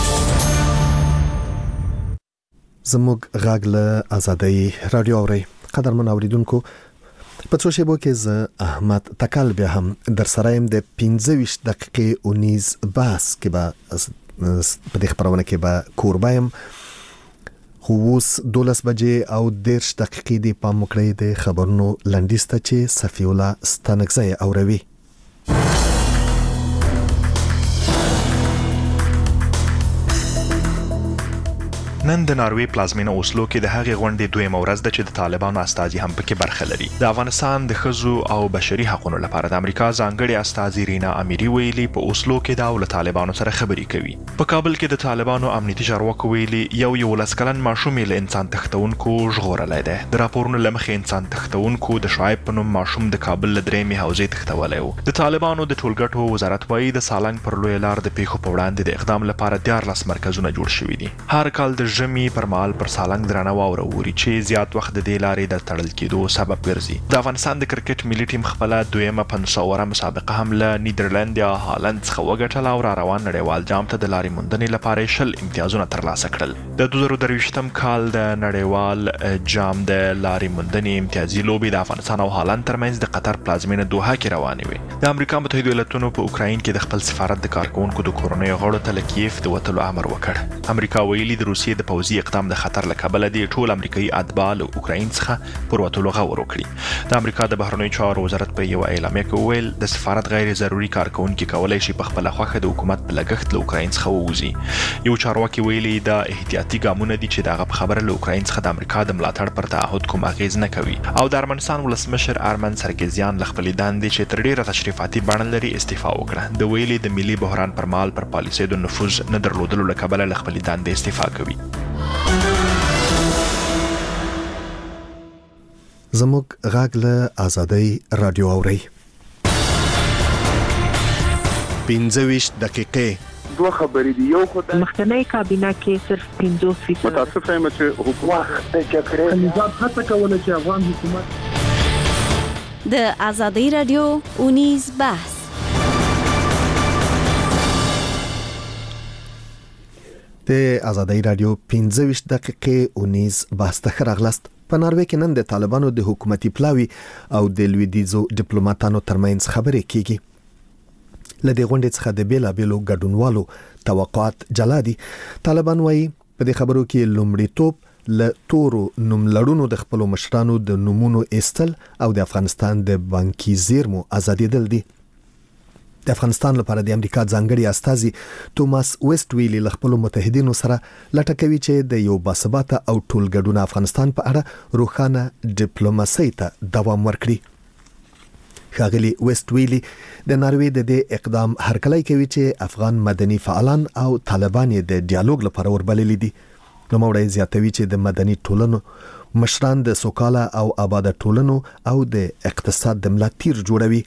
[SPEAKER 1] زموږ غږ له ازادۍ رادیو اوري. قدرمن اوریدونکو په څو شیبو کې ز احمد تکل بیا هم در سره يم د پنځه ویشت دقیقې اونیز باس کې به په دې خبرونه کې به کوربایم خو اوس دولس بجې او دیرش دقیقې دی په مکړې د خبرونو لنډیسته چې صفی الله ستانکزی اوروي.
[SPEAKER 3] نن د ناروې پلازمینه اوسلو کې د هغې غونډې دویمه ورځ ده چې د طالبانو استازي هم پکې برخه لري. د افغانستان د ښځو او بشري حقوقو لپاره د امریکا ځانګړي استازي رینا امیری ویلي په اوسلو کې د اول طالبانو سره خبرې کوي. په کابل کې د طالبانو امنیتي چارواکو ویلي یو یو لسکلن ماشوم له انسان تختونکو ژغورلای دی. د راپورونو لمخې انسان تختونکو د شعیب په نوم ماشوم د کابل له درېمې حوزې تختولی و. د طالبانو د ټولګټو وزارت وایي د سالنګ پر لوی لار د پیښو په وړاندې د اقدام لپاره دیارلس مرکزونه جوړ شوي دي. هر کال د ژمي پر مهال پر سالنګ درانه واوره ووري چې زیات وخت د دې لارې د تړل کېدو سبب ګرځي. د افغانستان د کرکټ ملي ټیم خپل دویمه پنځه اوره مسابقه هم له نیدرلند یا هالند څخه وګټله او را روان نړیوال جام ته د لارې موندنې لپاره شل امتیازونه ترلاسه کړل. د دوه زره درویشتم کال د نړیوال جام د لارې موندنې امتیازي لوبې د افغانستان او هالند ترمنځ د قطر پلازمینه دوحه کې روانې وې. د امریکا متحده ایالاتونو په اوکراین کې د خپل سفارت د کارکونکو د کورنیو غړو ته له کیف د وتلو امر وکړ. امریکا ویلي د روسیې د پوځي اقدام د خطر له کبله د ټول امریکایي اتباع له اوکراین څخه پر وتلو غور وکړي. د امریکا د بهرنیو چارو وزارت په یو اعلامیه کې وویل د سفارت غیر ضروري کارکونکي کولای شي په خپل خوخه د حکومت په لګښت له اوکراین څخه ووځي. یو چارواکي ویلي دا احتیاطي ګامونه دي چې دغه خبره له اوکراین څخه د امریکا د ملاتړ پر تعهد کوم اغیز نه کوي. او د ارمنستان ولسمشر ارمن سرګزیان له خپلې دندې چې تر ډیره تشریفاتي بڼه لري استعفا وکړه. د ویلي د ملي بحران پر مهال پر پالیسۍ د نفوذ نه درلودلو له کبله له خپلې دندې استعفا کوي.
[SPEAKER 1] زموږ غږ له آزادۍ رادیو اوري. پنځه ویشت دقیقې
[SPEAKER 15] دوه خبرې دي. یو خو د
[SPEAKER 8] مخکنی کابینه کې صرف پنځوس فیصد
[SPEAKER 15] متاسف یم چې حکومت د جګړې نظام هڅه کوله چې افغان حکومت
[SPEAKER 14] د آزادۍ رادیو اونیز بحث
[SPEAKER 1] د آزادۍ رادیو پنځه ویشت دقیقې اونیز بحث ته راغلاست. په ناروې کې نن د طالبانو د حکومتي پلاوي او د لویدیځو ډیپلوماټانو ترمنځ خبرې کیږي. لدې غونډې څخه د بیلابېلو ګډونوالو توقعات جلا دي. طالبان وایي په دې خبرو کې لومړیتوب له تورو نوملړونو د خپلو مشرانو د نومونو ایستل او د افغانستان د بانکي زیرمو ازادېدل دي. د افغانستان لپاره د امریکا ځانګړي استازي توماس ویسټ ویلي له خپلو متحدینو سره لټه کوي چې د یو باثباته او ټولګډونه افغانستان په اړه روښانه ډیپلوماسۍ ته دوام ورکړي. ښاغلي ویسټ ویلي د ناروې د دې اقدام هرکلی کوي چې افغان مدني فعالان او طالبان یې د ډیالوګ لپاره وربللي دي. نوموړی زیاتوي چې د مدني ټولنو مشران د سوکاله او آباده ټولنو او د اقتصاد د ملا تیر جوړوي.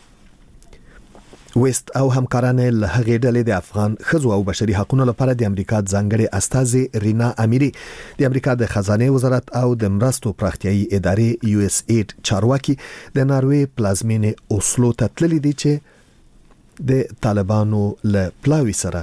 [SPEAKER 1] ویست او همکاران له هغې ډلې د افغان ښځو او بشري حقوقو لپاره د امریکا ځانګړي استازي رینا امیری، د امریکا د خزانه وزارت او د مرستو پراختیايي ادارې یو اس ایډ چارواکي د ناروې پلازمینې اوسلو ته تللي دي چې د طالبانو له پلاوي سره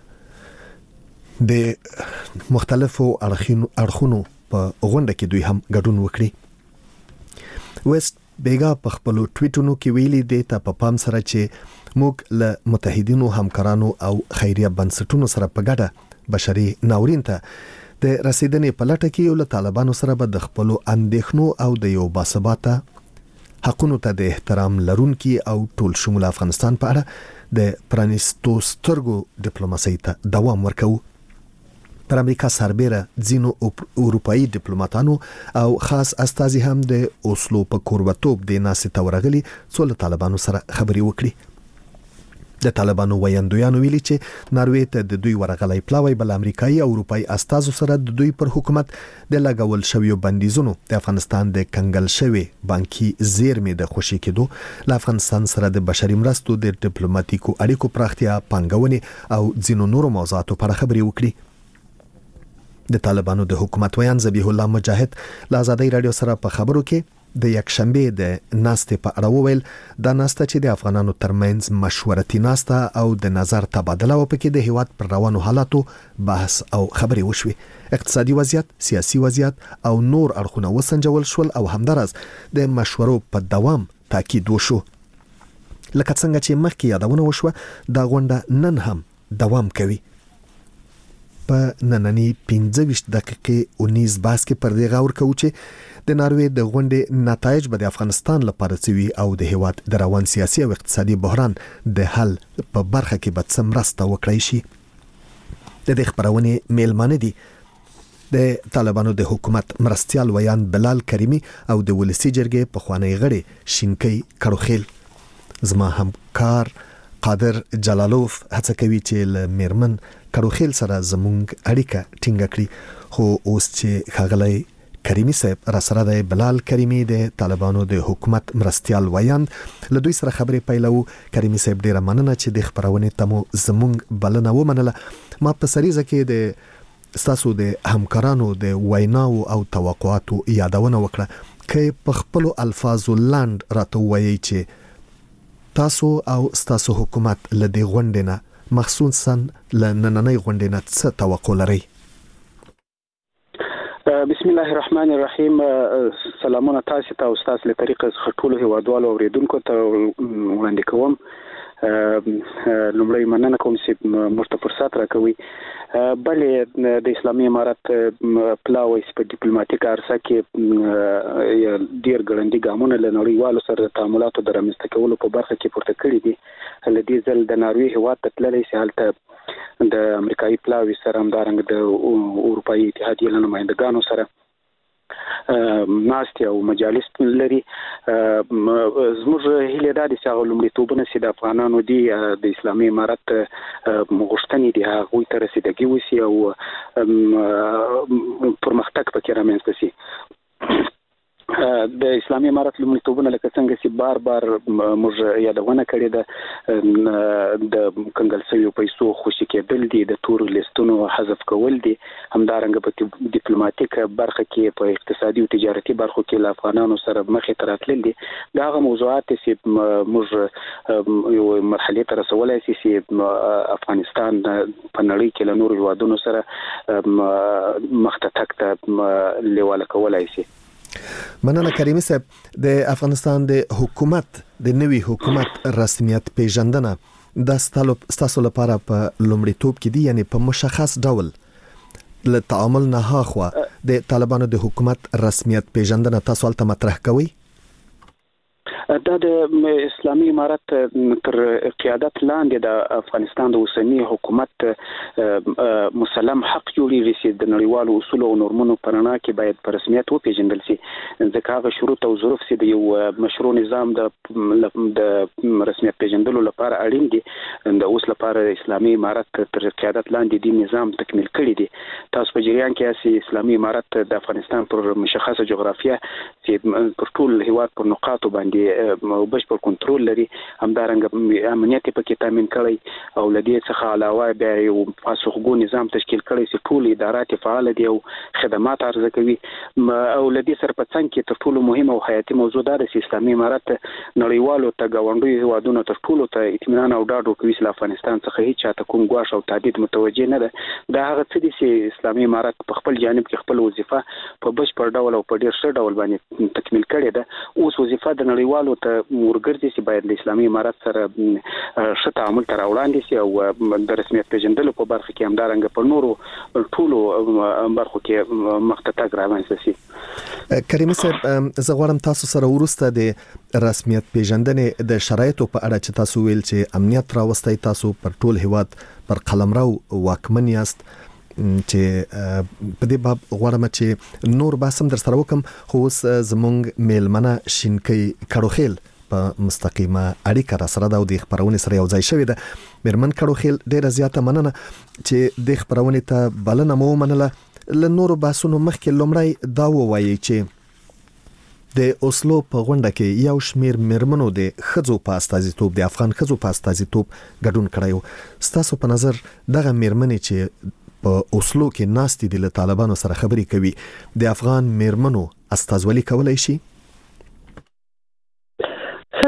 [SPEAKER 1] د مختلفو اړخونو په غونډه کې دوی هم ګډون وکړي. ویست بیګا په خپل ټویټونو کې ویلي دی ته په پام سره چې موږ له متحدینو همکارانو او خیریه بنسټونو سره په ګډه بشري ناورین ته د رسیدنې په لټه کې یو له طالبانو سره به د خپل اندېښنو او د یو باثباته حقونو ته د احترام لرونکي او ټول شمول افغانستان په اړه د پرانیستو سترګو ډیپلوماسۍ ته دوام ورکوو. پر امریکا سربېره ځینو اروپایي ډیپلوماټانو او خاص استازي هم د اوسلو په کوربتوب د ناسې ته ورغلي څو له طالبانو سره خبرې وکړي. د طالبانو ویاندویانو ویلي چې ناروې ته د دوی ورغلی پلاوی بل امریکایي او اروپایي استازو سره د دوی پر حکومت د لګول شویو بندیزونو د افغانستان د کنګل شوی بانکي زیرمې د خوشي کېدو له افغانستان سره د بشري مرستو د ډیپلوماټیکو اړیکو پراختیا پانګونې او ځینو نورو موضوعاتو پر خبرې وکړي. د طالبانو د حکومت ویان ذبیح الله مجاهد له آزادۍ رادیو سره په خبرو کې د یک شنبه د ناستې په اړه وویل دا ناسته چې د افغانانو ترمنځ مشورتي ناسته او د نظر تبادله و پکې د هیواد پر روانو حالاتو بحث او خبرې وشوي. اقتصادي وضعیت، سیاسي وضعیت او نور اړخونه وسنجول شول او همدارس د مشورو په دوام تاکید وشو. لکه څنګه چې مخکې یادونه وشوه دا غونډه نن هم دوام کوي. په نننی پنځه ویشت دقیقې اونیز باس کې پر دې غور کوو چې د ناروې د غونډې نتایج به د افغانستان لپاره څه وي او د هیواد د روان سیاسي او اقتصادي بحران د حل په برخه کې به څه مرسته وکړای شي. د دې خبرونې میلمانه دي د طالبانو د حکومت مرستیال ویان بلال کریمی او د ولسی جرګې پخوانی غړي شینکی کړوخیل. زما همکار قادر جلالوف هڅه کوي چې له میرمن کړوخیل سره زموږ اړیکه ټینګه کړي، خو اوس چې ښاغلی کریمی صاحب را سره د بلال کریمی د طالبانو د حکومت مرستیال ویان له دوی سره خبرې پیلو. کریمی صاحب ډیره مننه چې د خبرونې ته مو زموږ بلنه ومنله. ما په سریزه کې د ستاسو د همکارانو د ویناو او توقعاتو یادونه وکړه که په خپلو الفاظو لاند راته ووایي چې تاسو او ستاسو حکومت له دې غونډې نه مخصوصا له نننۍ غونډې نه څه توقع لرئ؟
[SPEAKER 11] بسم الله الرحمن الرحیم. سلامونه تاسو ته او تاسو له طریقې څخه ټول هیوادوالو اوریدونکو ته وړاندې کوم. لومړی مننه کوم چې موږ ته فرصت راکوي. بلې د اسلامي امارت پلاوی په ډیپلوماټیک عرصه کې ډیر ګړندي ګامونه له نړیوالو سره د تعاملاتو د رامنځته کولو په برخه کې پورته کړي دي. له دې ځل د ناروې هیواد ته تللی چې هلته د امریکایي پلاوی سره همدارنګه د اروپایي اتحادیې له نمایندګانو سره ناستې او مجالس لري. زموږ هیله دا ده چې هغه لومړیتوبونه چې د افغانانو دي د اسلامي امارت غوښتنې دي هغوی ته رسیدګي وشي او پرمختګ پکې رامنځته شي. د اسلامي امارت لومړیتوبونه لکه څنګه چې بار بار موږ یادونه کړې ده د کنګل شویو پیسو خوشي کېدل دي، د تورو لیستونو حذف کول دي، همدارنګه په ډیپلوماټیک برخه کې په اقتصادي او تجارتي برخو کې له افغانانو سره مخې ته راتلل دي. دا هغه موضوعات چې موږ یو مرحلې ته رسولی شي چې افغانستان په نړۍ کې له نورو هیوادونو سره مخ ته تګ ته لیواله کولی شي.
[SPEAKER 1] مننه کریمی صاحب. د افغانستان د حکومت د نوي حکومت رسمیت پیژندنه د ستاسو لپاره په لومړیتوب کې دي، یعنی په مشخص ډول له تعامل نه هاخوا د طالبانو د حکومت رسمیت پیژندنه تاسو هلته مطرح کوئ؟
[SPEAKER 11] دا د اسلامي امارت تر قیادت لاندې د افغانستان د اوسنی حکومت مسلم حق جوړیږي چې د نړیوالو اصولو او نورمونو په رڼا کې باید په رسمیت وپیژندل شي، ځکه هغه شروط او ظروف چې د یو مشروع نظام د رسمیت پیژندلو لپاره اړین دي د اوس لپاره اسلامي امارت تر قیادت لاندې د نظام تکمیل کړي دي. تاسو په جریان کې چې اسلامي امارت د افغانستان پر مشخصه جغرافیه چې پر ټول هیواد پر نقاطو باندې بشپړ کنټرول لري، همدارنګه امنیت پکې تامین کړی او لدې څخه علاوه بیا یو پاسخګو نظام تشکیل کړی چې ټول ادارات فعال دي او خدمات عرضه کوي. او لدې سره په څنګ کې تر ټولو مهمه او حیاتي موضوع دا ده چې اسلامي امارت نړیوالو ته ګاونډیو هیوادونو تر ټولو ته اطمینان او ډاډ ورکوي چې افغانستان څخه هیڅ چاته کوم ګواښ او تهدید متوجه نه ده. دا هغه څه دي چې اسلامي امارت په خپل جانب کې خپل وظیفه په بشپړ ډول او په ډیر ښه ډول باندې تکمیل کړې ده. اوس وظیفه د نړیوالو ته ورګرځي چې باید د اسلامي امارت سره ښه تعامل ته راوړاندې شي او د رسمیت پیژندلو په برخه کې همدارنګه په نورو ټولو برخو کې مخ ته تګ رامنځته شي.
[SPEAKER 1] کریمي صاحب، زه غواړم تاسو سره وروسته د رسمیت پیژندنې د شرایطو په اړه چې تاسو ویل چې امنیت راوستی، تاسو پر ټول هیواد پر قلمرو واکمن یاست، چې په دې باب غواړم چې نور باسم در سره وکم، خو اوس زمونږ میلمنه شینکی کړوخیل په مستقیمه اړیکه را سره ده او د خبرونې سره یو ځای شوې ده. میرمن کړوخیل، ډیره زیاته مننه چې د خبرونې ته بلنه مو ومنله. له نورو بحثونو مخکې لومړی دا ووایي چې د اوسلو په غونډه کې یو شمیر میرمنو د ښځو په استازیتوب د افغان ښځو په استازیتوب ګډون کړی و. ستاسو په نظر دغه میرمنې چې په اوسلو کې ناستې دي له طالبانو سره خبرې کوي، د افغان میرمنو استازولي کولی شي؟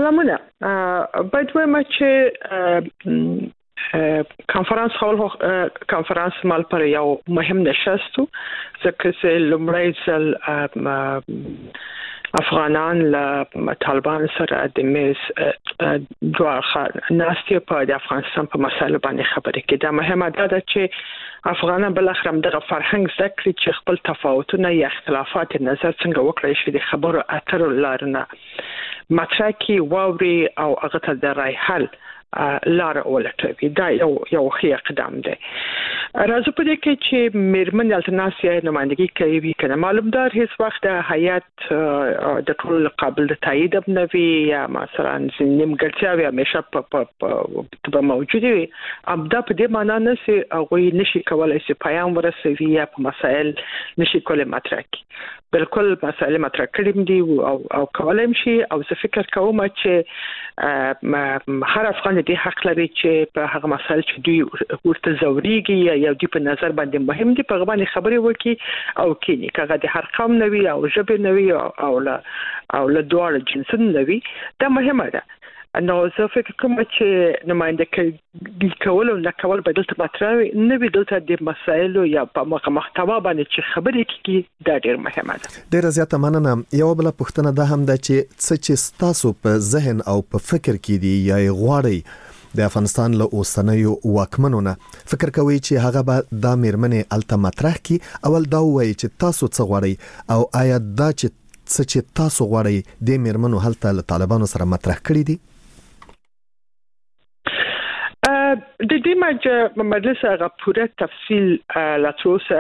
[SPEAKER 12] سلامونه. باید وایم چې کانفرنس هول کانفرنس مال پر یو مهم نشست ځکه چې لومړی ځل افغانان له طالبان سره د میز دوه ناستې په د افغانستان په مسایلو باندې خبرې کې. دا مهمه ده چې افغانان بل اخر هم دغه فرهنګ زده کړي چې خپل تفاوتونه یا اختلافات نظر څنګه وکړي شي د خبرو اترو لارنه مطرح کی واوري او هغه ته د رای حل لار ولټوي. دا یو یو ښه اقدام دی. راځو په دې کې چې میرمن التناسیه نمائندګي کوي کنه معلومدار هیڅ وخت د هیئت د ټول قابل د تایید بنوي یا مثلا نیمګړتیاوي همیشه په موجوده وي. ابدا په دې معنی نه سي هغه نشي کولای چې پیام ورسوي یا په مسائل نشي کولای مطرح کړي. بالکل مسائل مطرح کړم دي او او کولای شي او زه فکر کوم چې هر افغان دې حق لري چې په هغه مسائل چې دوی ورته زوريږي یا دوی په نظر باندې مهم دي په غوښنه خبرې وکړي او کینی کغه د هر قوم نوي او ژبه نوي او له او له دوه جنسونو نوي. دا مهمه ده. نو زه فکر کوم چې نمائندګي کول او نه کول به دلته مطرح نه وي. دلته د مسایلو یا په محتوا باندې چې خبرې کیږي دا ډېر مهمه ده.
[SPEAKER 1] ډېر زیاته مننه. یو بل پوښتنه ده هم ده چې څه چې تاسو په ذهن او په فکر کې دي یا غواړي د افغانستان له اوسنیو واکمنونو فکر کوي چې هغه به د میرمنې الته مطرح کی. اول دا وایي چې تاسو څه غواړي او آیا دا چې څه چې تاسو غواړي د میرمنو هلته له طالبانو سره مطرح کړی دي؟
[SPEAKER 12] د دې مجلس هغه پوره تفصیل لا تروسه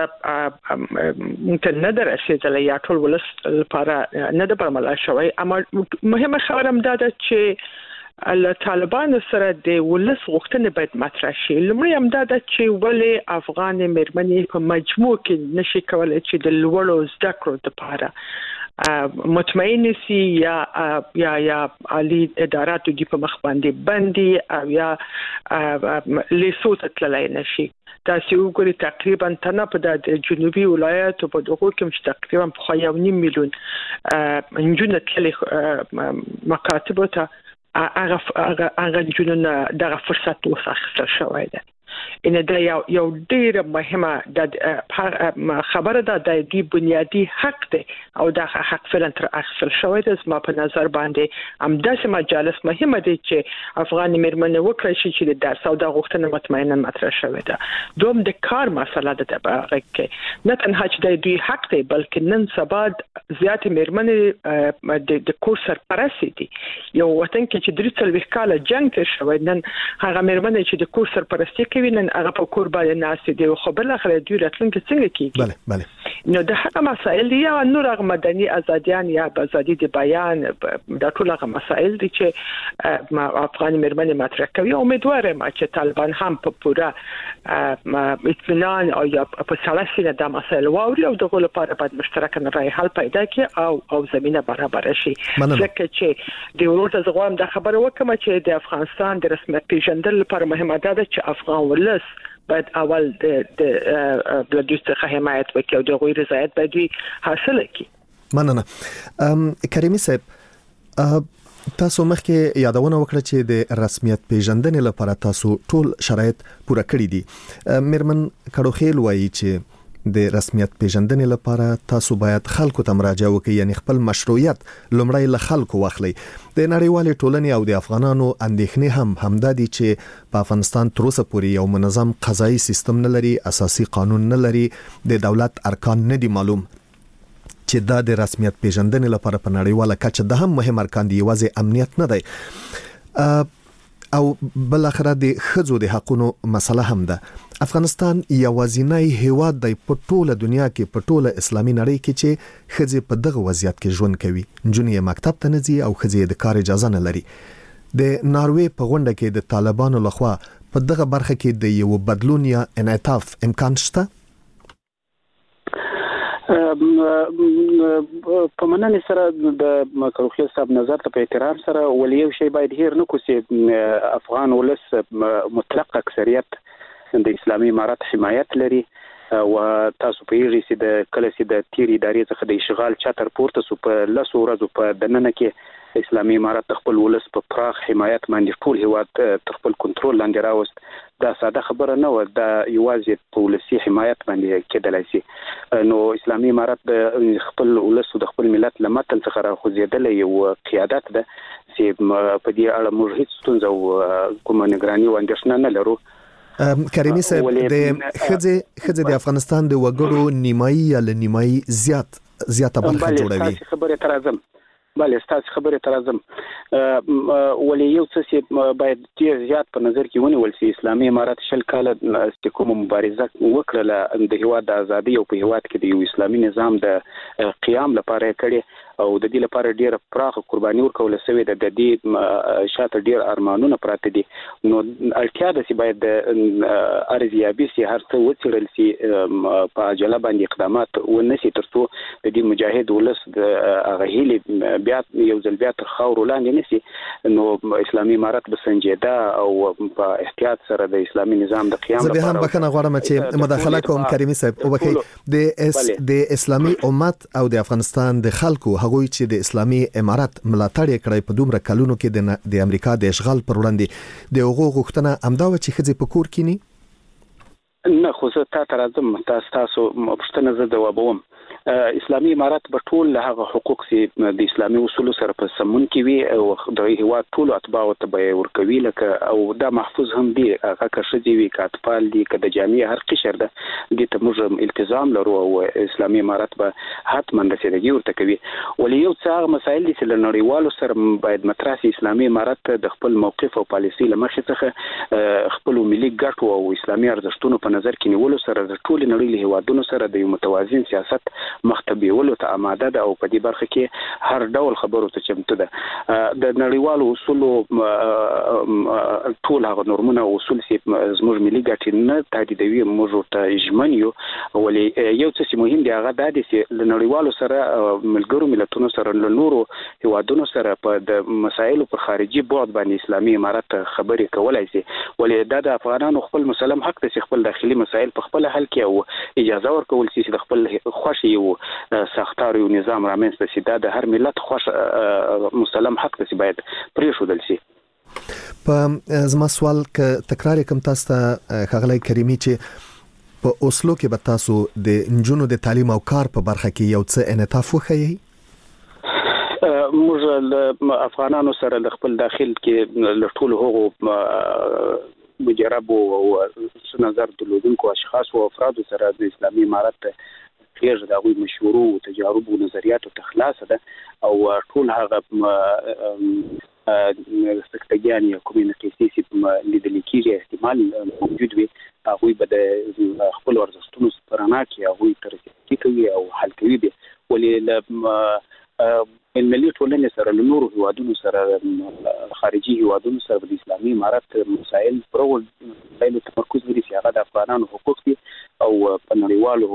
[SPEAKER 12] ممکن نه درسېدل یا ټول ولس لپاره نه د برملا شوی. اما مهمه خبره هم ده چې له طالبانو سره د ولس غوښتنې باید مطرح شي. لومړی هم ده چې ولې افغان میرمنې په مجموع کې نشي کولای چې د لوړو زده کړو لپاره مطمئن سي یا یا یا علي ادارات د په مخ باندې بندي او یا لیسوت تللای نشي. تاسو وګورئ تقریبا تنه په د جنوبي ولایتو په دغه کې چې تقریبا په یو نیم میلیون انجونه تللی مکاتب ته هغه هغه جنونه دغه فرصت وسخه شوی دی. ان دا یو یو ډیره مهمه د خبره ده د دې بنیادی حق دی او دا حق فعلا تر اخر شوی دی. ما په نظر باندې هم داسې مجالس مهمه دي چې افغان میرمنې وکړي چې د درس او د غوښتنې مطمئنا مطرح شوی ده. دوم د کار مسله ده په هغه کې نه تنها چې د دوی حق دی بلکې نن سبا زیات میرمنې د کور سرپرست دي. یو وطن کې چې درې څلوېښت کاله جنگ تیر شوی نن هغه میرمنې چې د کور سرپرستی کوي نن هغه په کور باندې ناست دي خو بل اخر دوی راتلونکي څنګه کیږي؟
[SPEAKER 1] بله بله.
[SPEAKER 12] نو د هغه مسائل یا نور هغه مدني ازاديان یا ازادي د بیان د ټول هغه مسائل دي چې افغان میرمنې مطرح کوي. امیدوارم چې طالبان هم په پوره اطمینان او یا په سلاسل د مسائل واوري او دغه لپاره باید مشترک رای حل پیدا کړي او او زمينه برابر شي. ځکه چې د ورته زغوام د خبره وکم چې د افغانستان د رسمیت پیژندل لپاره مهمه ده چې افغان ولس باید اول د د دوی څخه حمایت وکړي او د غوړي رضایت باید حاصل کړي.
[SPEAKER 1] مننه. کریمي صاحب تاسو مخکې یادونه وکړه چې د رسمیت پیژندنې لپاره تاسو ټول شرایط پوره کړی دي. میرمن کډوخیل وایي چې د رسمیت پیژندنې لپاره تاسو باید خلکو ته مراجعه وکړئ، یعنی خپل مشروعیت لومړی له خلکو واخلئ. د نړیوالې ټولنې او د افغانانو اندېښنې هم همدا دي چې په افغانستان تر اوسه پورې یو منظم قضایي سیستم نه لري، اساسي قانون نه لري، د دولت ارکان نه دي معلوم چې دا د رسمیت پیژندنې لپاره په نړیواله کچه د هم مهم ارکان دي، یوازې امنیت نه دی. او بل اخره د خځو د حقونو مسله هم ده. افغانستان یوازینی هیواد دی په ټوله دنیا کې، په ټوله اسلامي نړۍ کې چې خځې په دغه وضعیت کې ژوند کوي. نجونې مکتب ته نه ځي او خځې د کار اجازه نه لري. د ناروې په غونډه کې د طالبانو لخوا په دغه برخه کې د یو بدلون یا انعطاف امکان شته؟
[SPEAKER 11] په مننه سره د مکروخي صاحب نظر ته په احترام سره ولې یو شی باید هیر نه کوسي. افغان ولس مطلق اکثریت د اسلامي امارت حمایت لري او تاسو په یوه سي د کله سي د تیر ادارې څخه د اشغال چتر پورته سو په لاسو ورځو په دننه کې اسلامي امارت خپل ولس په پراخ حمایت باندې ټول هیواد تر خپل کنټرول لاندې راوست دا ساده خبره نه و دا یوازې په ولسي حمایت باندې کېدلای شي نو اسلامي امارت د خپل ولس او د خپل ملت له متن څخه راخوځېدل یو قیادت ده چې په دې اړه موږ هیڅ ستونزه او کومه نگراني و اندېښنه نه لرو.
[SPEAKER 1] کریمي صاحب د خځې خځې د افغانستان د وګړو نیمایي یا ل نیمایي زیات زیاته برخه جوړوي.
[SPEAKER 11] خبره تر اعظم بله ستاسو خبره تر اعظم ولې یو څه چې باید ډیر زیات په نظر کې ونیول شي اسلامي امارت شل کاله چې کوم مبارزه وکړه د هیواد د ازادي او په هیواد کې د یو اسلامي نظام د قیام لپاره کړي او د دې لپاره ډیره پراخه قرباني ورکول شوې ده د دې شاته ډیر ارمانونه پراته دي نو اړتیا ده چې باید د ارزیابي سي هر څه وڅېړل شي په عجله باندې اقدامات ونشي ترڅو د دې مجاهد ولس د هغه هیلې بیا یو ځل بیا تر خاورو لاندې نشي نو اسلامي امارت به سنجیده او په احتیاط سره د اسلامي نظام د قیام
[SPEAKER 1] لپاره زه به هم بخښنه غواړم چې مداخله کوم کریمي صاحب وبکې د د اسلامي امت او د افغانستان د خلکو هغوی چې د اسلامي امارت ملاتړ کړی په دومره کلونو کې د امریکا د اشغال پر وړاندې د هغو غوښتنه امدا و چې خځې په کور کینی
[SPEAKER 11] نه خو زه تا ته راځم تاسو پوښتنه زه ځوابوم. اسلامي امارت به ټول له هغه حقوق چې د اسلامي اصولو سره په سمون کې وي او د هیواد ټول اتباع ته به ورکوي لکه او دا محفوظ هم دي هغه که ښځې وي که اطفال دي که د جامعې هر قشر ده دې ته موږ التزام لرو او اسلامي امارت به حتما رسیدګي ورته کوي. ولې یو څه هغه مسایل دي چې له نړیوالو سره باید مطرح شي. اسلامي امارت د خپل موقف او پالیسي له مخې څخه خپل ملي ګټو او اسلامي ارزښتونو په نظر کې نیولو سره د ټول نړۍ له هیوادونو سره د یو متوازن سیاست مختبیولو ته آماده ده او په دې برخه کې هر ډول خبرو ته چمتو ده. د نړیوالو اصولو ټول هغه نورمونه او اصول چې زموږ ملي ګټې نه تهدیدوي موږ ته ژمن یو. ولې یو څه چې مهم دی هغه دا دی چې له نړیوالو سره ملګرو ملتونو سره له نورو هیوادونو سره په د مسایلو پر خارجي بعد باندې اسلامي امارت خبرې کولای شي. ولې دا د افغانانو خپل مسلم حق دی چې خپل داخلي مسایل په خپل حل کې او اجازه ورکول شي چې د خپل خوښ یو سختار یو نظام رامنځته شي. دا د هر ملت خوښ مسلم حق دی چې باید پرېښودل شي.
[SPEAKER 1] په زما سوال ک تکرار کوم تاسو ته ښاغلی کریمي چې په اوسلو کې به تاسو د نجونو د تعلیم او کار په برخه کې یو څه انعطاف وښیي.
[SPEAKER 11] موږ له افغانانو سره د خپل داخل کې له ټولو هغو مجربو او نظر درلودونکو اشخاص او افرادو سره د اسلامي امارت خیږه د هغوی مشورو او تجارب او نظریاتو ته خلاصه ده او ټول هغه سکتګیان یا کومې نقیصې چې لیدل کېږي احتمال موجود وي هغوی به د خپل ارزښتونو په رڼا کې هغوی ته رسیدګي کوي او حل کوي دي. ولې له ملي ټولنې سره له نورو هیوادونو سره خارجي هیوادونو سره د اسلامي امارت مسایل پر مسایلو تمرکز لري چې هغه د افغانانو حقوق دي او په نړیوالو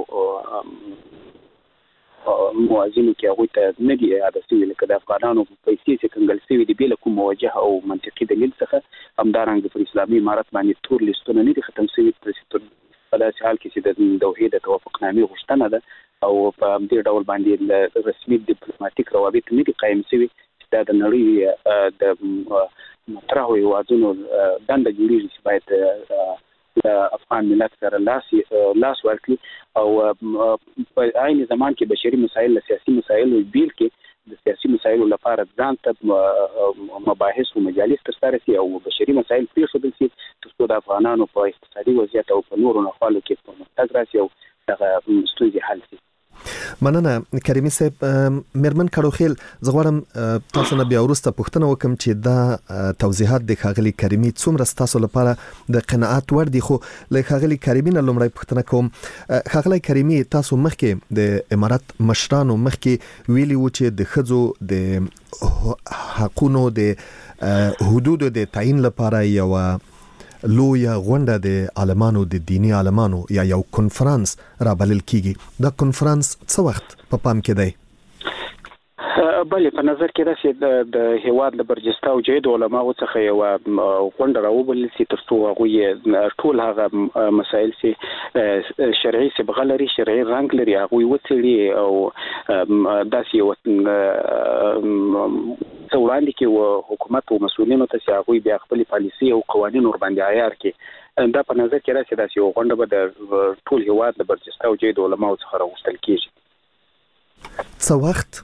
[SPEAKER 11] موازینو کې هغوی ته نه دي یاده شوي لکه د افغانانو پیسې چې کنګل شوي دي بې له کوم موجه او منطقي دلیل څخه همدارنګه پر اسلامي امارت باندې تور لیستونه نه دي ختم شوي په داسې حال کې چې د دوحې د توافقنامې غوښتنه ده او په همدې ډول باندې رسمي ډیپلوماټیک روابط نه دي قایم شوي چې دا د نړۍ د مطرحو هیوادونو دنده جوړېږي چې باید د افغان ملت سره لاس لاس ورکړي او په عین زمان کې بشري مسایل له سیاسي مسایلو بیل کې د سیاسي مسایلو لپاره ځان ته مباحث او مجالس ترسره شي او بشري مسایل پرېښودل شي ترڅو د افغانانو په اقتصادي وضعیت او په نورو نخوالو کې پرمختګ راشي او دغه ستونزې حل شي.
[SPEAKER 1] مننه کریمي صاحب. میرمن کړوخیل زه غواړم تاسو نه بیا وروسته پوښتنه وکم چې دا توضیحات د ښاغلي کریمي څومره ستاسو لپاره د قناعت وړ دي. خو له ښاغلي کریمي نه لومړی پوښتنه کوم. ښاغلی کریمي تاسو مخکې د امارت مشرانو مخکې ویلي وو چې د ښځو د حقونو د حدودو د تعیین لپاره یو لویه غونډه د عالمانو د دینی عالمانو یا یو کنفرانس را بلل کیږي. دا کنفرانس څه وخت په پام کې دی؟
[SPEAKER 11] بلې په نظر کې دا چې د هیواد له برجسته او جید علماو څخه یو غونډه راوبلل شي ترڅو هغوی ټول هغه مسایل چې شرعي صبغه لري شرعي رنګ لري هغوی وڅېړي او داسې یو څه وړاندې کې و حکومت او مسؤلینو ته چې هغه بیا خپل پالیسي او قوانين ور باندې عیار کړي دا په نظر کې راځي چې یو غونډه به د ټول هیواد د برجسته او جید علماء څخه راوستل کیږي.
[SPEAKER 1] څه وخت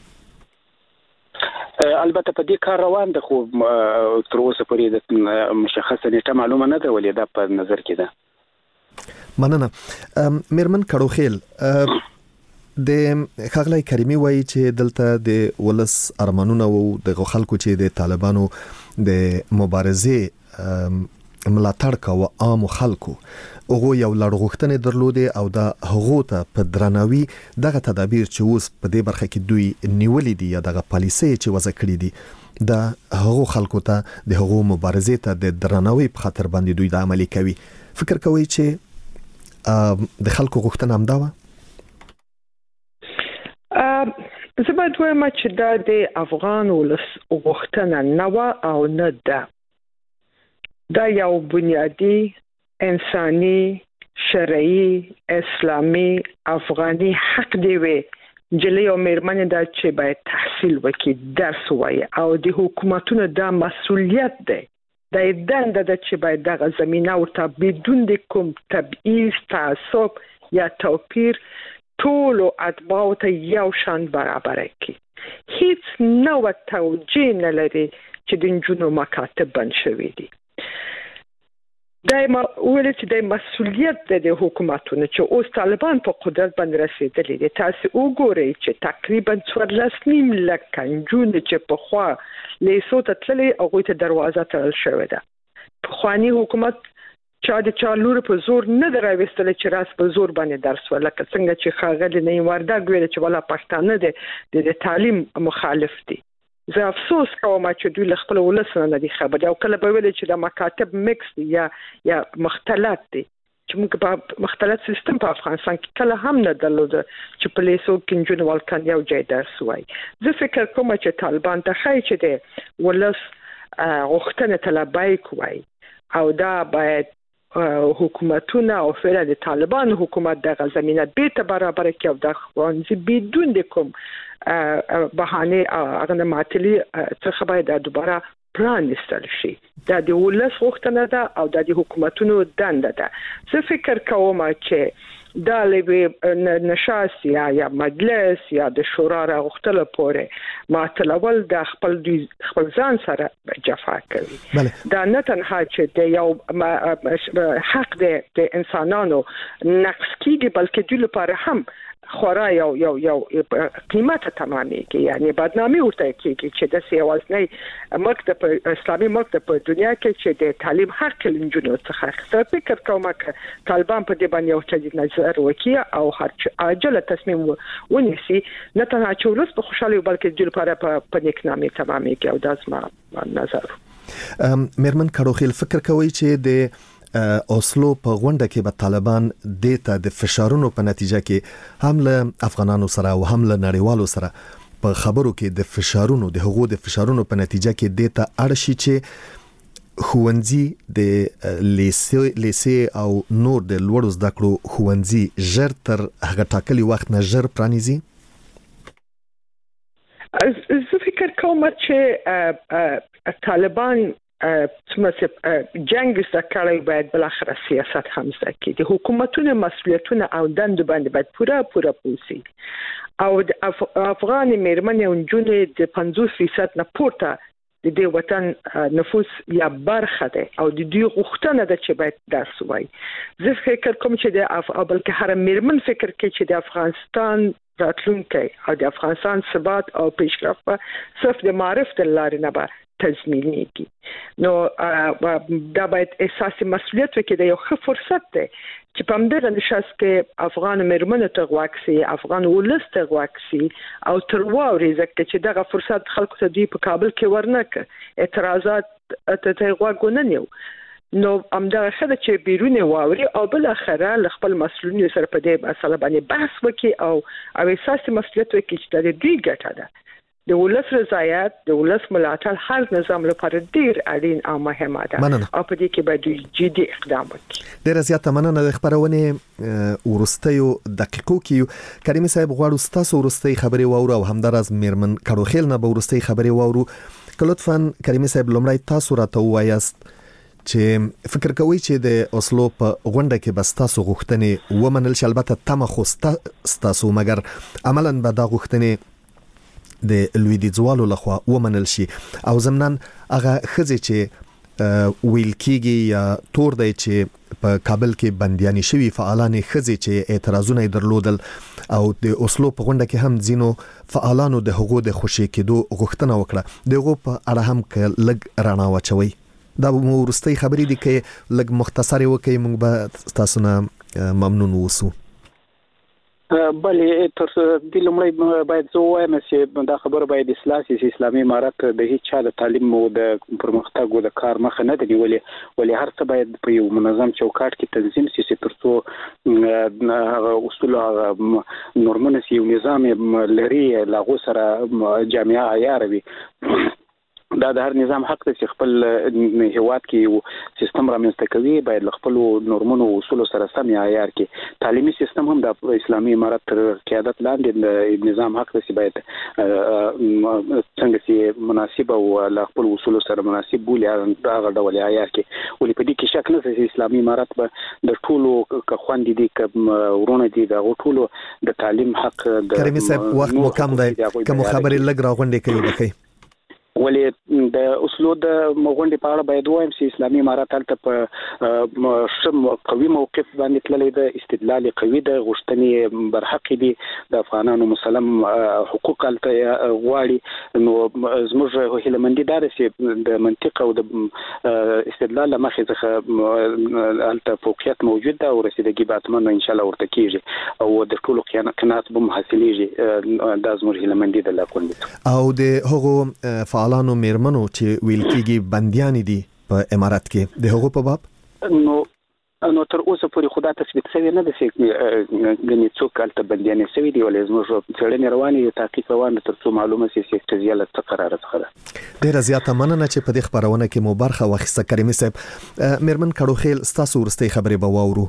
[SPEAKER 11] البته په دې کار روان ده خو تر اوسه پورې د مشخصه نیټه معلومه نه ده ولې دا په نظر کې ده.
[SPEAKER 1] مننه. میرمن کړوخیل د خغلای کریمی وایي چې دلته د ولس ارمانونه او د خلکو چې د طالبانو د مبارزې ملاتړ کوي عام خلکو هغه یو لړغښتنه درلوده او د هغه ته په درناوي دغه تدابیر چې اوس په دې برخه کې دوی نیولې دي یا دغه پالیسي چې وضع کړې دي د هغه خلکو ته د هغه مبارزې ته د درناوي په خاطر باندې دوی د عملي کوي. فکر کوي چې د خلکو غوښتنه هم دا و؟
[SPEAKER 12] زه باید وایم چې دا د افغان ولس غوښتنه نه و او نه ده. دا یو بنیادی انساني شرعي اسلامي افغاني حق دی وي جلې او مېرمنې دا چې باید تحصیل وکړي درس وایي او د حکومتونو دا مسؤلیت دی دا دنده ده چې باید دغه زمينه ورته بدون د کوم تبعیض تعصب یا توپیر ټول اتباع ته یو شان برابر کړي. هیڅ نوع توجیه نه لري چې د نجونو مکاتب بند شوي دي. دایمه ولې چې د مسؤلیت د حکومتونو چې اوس طالبان په قدرت باندې رسیدلي دي. تاسو وګورئ چې تقریبا څوارلس نیم لک نجونې چې په خوا لیسو ته تللي هغوی ته دروازه تړل شوې ده. پخواني حکومت چا د چا لور په زور نه دراوستل چې راس په زور باندې درس ولکه څنګه چې خاغلی نه وردګ ویل چې ولا پښتانه دي د تعلیم مخالف دي. زه افسوس کوم چې دوی له خپل ولس نه دي خبر او کله به ویل چې د مکاتب مکس دي یا یا مختلط دي چې موږ په مختلط سیستم په افغانستان کې کله هم نه درلوده چې په لیسو کې جون والکان یو ځای درس وای. زه فکر کوم چې طالبان ته خای چې د ولس غوښتنه طلبای کوي او دا باید حکومتونه او فعلا د طالبان حکومت دغه زمينه به ته برابر کې او د خوانزي بدون د کوم بهانه هغه ماتلی څخه باید دوباره پرانستل شي. دا د ولس غوښتنه ده او د حکومتونو دنده ده. زه فکر کوم چې دا لوي نشاست یا یا مجلس یا د شورا راغختل پورې ماتلول د خپل خپل ځان سره جفا کوي. دا نه تنها چې د یو حق د انسانانو نقص کیږي بلکې د لپاره هم خورا یو یو یو قیمته تمامي کې یعنی بدنامي ورته کېږي چې د سیاوازنۍ مکتب اسلامي مکتب په دنیا کې چې د تعلیم حق لنجونو څخه اخیستل. فکر کوم چې طالبان په دې باندې یو څه نظر وکړي او هر عاجله تصمیم ونیسي نه تنها چې ولس په خوشاله بلکې د لپاره په نیکنامي تمامي کې او د زما نظر.
[SPEAKER 1] میرمن کړوخیل فکر کوي چې د اوسلو په غونډه کې به طالبان د د فشارونو په نتیجه کې هم له افغانانو سره او هم له نړیوالو سره په خبرو کې د فشارونو د هغو د فشارونو په نتیجه کې د ته اړشي چې خوندزي د لیسې لیسې او نور د لوړو زده کړو خوندزي ژر تر هغه ټاکلي وخت نه ژر پرانیزي.
[SPEAKER 12] زه فکر کوم چې طالبان څومره جنگ زکړای باید بل اخر سیاست هم زکړي. د حکومتونو مسؤلیتونه او دند باندې باید پوره پوره پوسی او د افغان مېرمنې او جنونو د پنځوس فیصد نه پورته د دې وطن نفوس یا برخه ده او د دې غوښتنه ده چې باید درس وای. زه فکر کوم چې د اف بلکې هر مېرمن فکر کوي چې د افغانستان راتلونکي او د افغانستان ثبات او پیشرفت صرف د معرفت لارې نه به تضمینېږي. نو دا باید احساس مسؤلیت وکړي. دا یو ښه فرصت دی چې په همدغه نشست کې افغان مېرمنو ته غوږ سي افغان ولس ته غوږ سي او تر واوري ځکه چې دغه فرصت خلکو ته دی په کابل کې ورنکه اعتراضات ته غوږ ونه نیو نو همدغه څه چې بیرون واوري او بل اخره ل خپل مسؤلینو سره په دې مسله باندې بحث وکړي او او احساس مسؤلیت وکړي چې د دې ګټه ده. د ولس رضایت د ولس ملاتړ هر نظام لپاره ډیر اړین او مهمه ده او په دې کې باید جدي اقدام وکړي.
[SPEAKER 1] ډیر زیاته مننه د خبرونه ورستیو دقیقو کې کریم صاحب غواړو ستاسو ورستي خبري واورو او همدارز میرمن کړو خیل نه به ورستي خبري واورو. کلطفاً کریم صاحب لمړی تاسو راته وایاست چې فکر کوي چې د اوسلو په غونډه کې بس تاسو غوښتنې ومنل شي، البته تمه خو ستاسو مګر عملاً به دا غوښتنې د لویدیځوالو لخوا ومنل شي او ضمناً هغه ښځې چې ویل کېږي یا تور دی چې په کابل کې بندیانې شوي فعالانې ښځې چې اعتراضونه یې درلودل او د اوسلو په غونډه کې هم ځینو فعالانو د هغو د خوشي کېدو غوښتنه وکړه، دغه په اړه هم که لږ رڼا واچوي. دا مو ورستۍ خبرې دي کې لږ مختصر وکړئ، موږ به تاسو نه ممنون اوسو.
[SPEAKER 11] بلې تر دې لومړی باید زه وایم چې دا خبره باید اصلاح شي. اسلامي امارت د هیڅ چا د تعلیم او د پرمختګ او د کار مخه نه دی نیولې، ولې هر څه باید په یو منظم چوکاټ کې تنظیم شي چې ترڅو هغه اصول هغه نورمونه یو نظام لري لاغو سره جامعه عیار وي. دا د هر نظام حق دی چې خپل هیواد کې یو سیستم رامنځته کوي، باید خپل نورمونو او اصول سره سم عیار کې. تعلیمي سیستم هم د اسلامي امارت تر قیادت لاندې د نظام حق دی چې باید څنګه چې مناسب او له خپل اصول سره مناسب بولي هغه ډول عیار کې. ولې په دې کې شک نه چې اسلامي امارت به د ټولو که خوندې دي که ورونه دي د ټولو د تعلیم حق د
[SPEAKER 1] کریم صاحب وخت مو کم دی، کوم خبرې لږ راغونډې کوي وکړي.
[SPEAKER 11] ولې د اصلو د غونډې په اړه باید وایم چې اسلامي امارت هلته په شم قوي موقف باندې تللی ده، استدلال قوي ده، غوښتنې برحق دي، د افغانانو مسلم حقوق هلته غواړي. نو زموږ هیلهمندي دا ده چې د منطق او د استدلال له مخې څخه هلته فوقیت موجود ده او رسیدګي به حتما انشاءالله ورته کېږي او د ټولو قناعت به حاصلېږي. دا زموږ هیلهمندي ده له غونډې
[SPEAKER 1] او د هغو فعالانو میرمنو چې ویل کېږي بندیانې دي په امارات کې د هغو په باب
[SPEAKER 11] نو نو تر اوسه پورې خدا تثبیت شوی نه ده چې ګنې څوک هلته بندیانې شوي دي، ولې زموږ څېړنې روانې دي، تحقیق روان دی، تر څو معلومه شي چې قضیه له څه قراره څخه ده.
[SPEAKER 1] ډېره زیاته مننه چې په دې خپرونه کې مو برخه واخیسته. کریمي صاحب، میرمن کړو خیل ستاسو وروستۍ خبرې به واورو.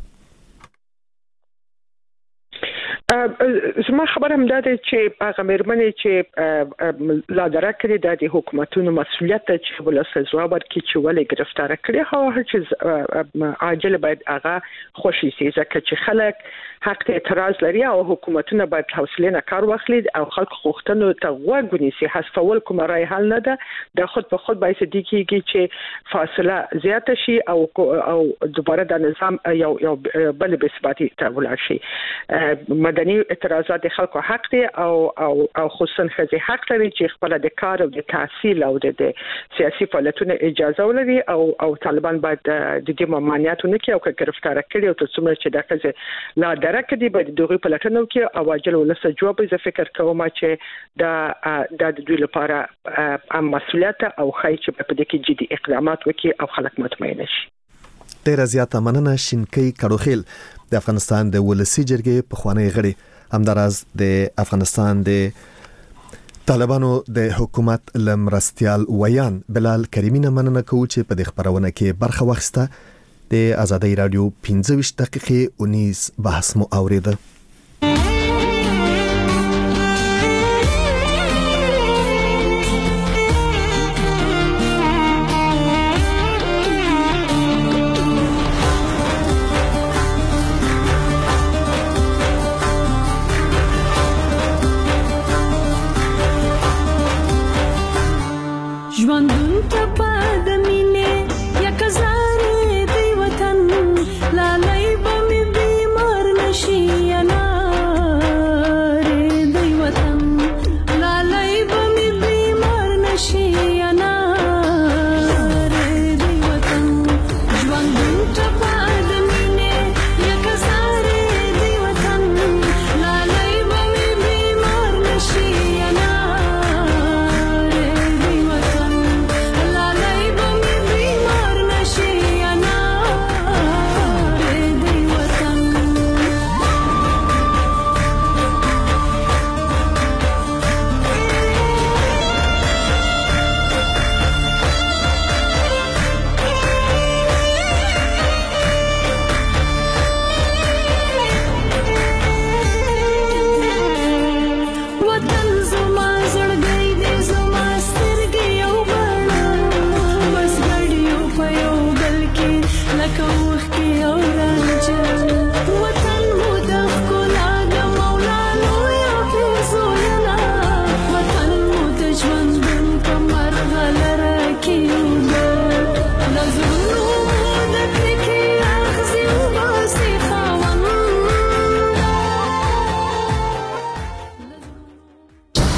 [SPEAKER 12] زما خبره هم دا ده چې هغه مېرمنې چې لا درک کړي د حکومتونو مسؤلیت ده چې ولس ځواب ورکړي چې ولې گرفتار کړي. هغه چې عاجل باید هغه خوشي شي، ځکه چې خلک حق ته اعتراض لري او حکومتونه باید حوصله نه کار واخلي او خلک غوښتنو ته غوږ ونیسي. حذفول کوم رای حل نه ده، د خود په خود باید دي کېږي چې فاصله زیاته شي او او دوباره د نظام یو یو بل به ثباتي ته ولاړ شي. مدني اعتراضات د خلکو حق دي او او او خصوصا ښځې حق لري چې خپل د کار او د تحصیل او د سیاسي فعالیتونو اجازه ولري او او طالبان باید د دې ممانعت نه کوي او که گرفتار کړي او تر څومره چې د ښځې لا درک دي باید دغه په لټنو کې او عاجل ولس جواب زه فکر کوم چې دا د دوی لپاره ام مسؤلیت او خای چې په دې کې جدي اقدامات وکړي او خلک مطمئن شي.
[SPEAKER 1] ډېره زیاته مننه شینکۍ کړوخیل د افغانستان د ولسی جرګې پخوانی غړي، همداراز د افغانستان د طالبانو د حکومت لمرستيال ویان بلال کریمی نه مننه کوو چې په دې خبرونه کې برخه واخیسته. د آزادۍ رادیو پنځه ویشت دقیقې اونیز بحث مو اوریده.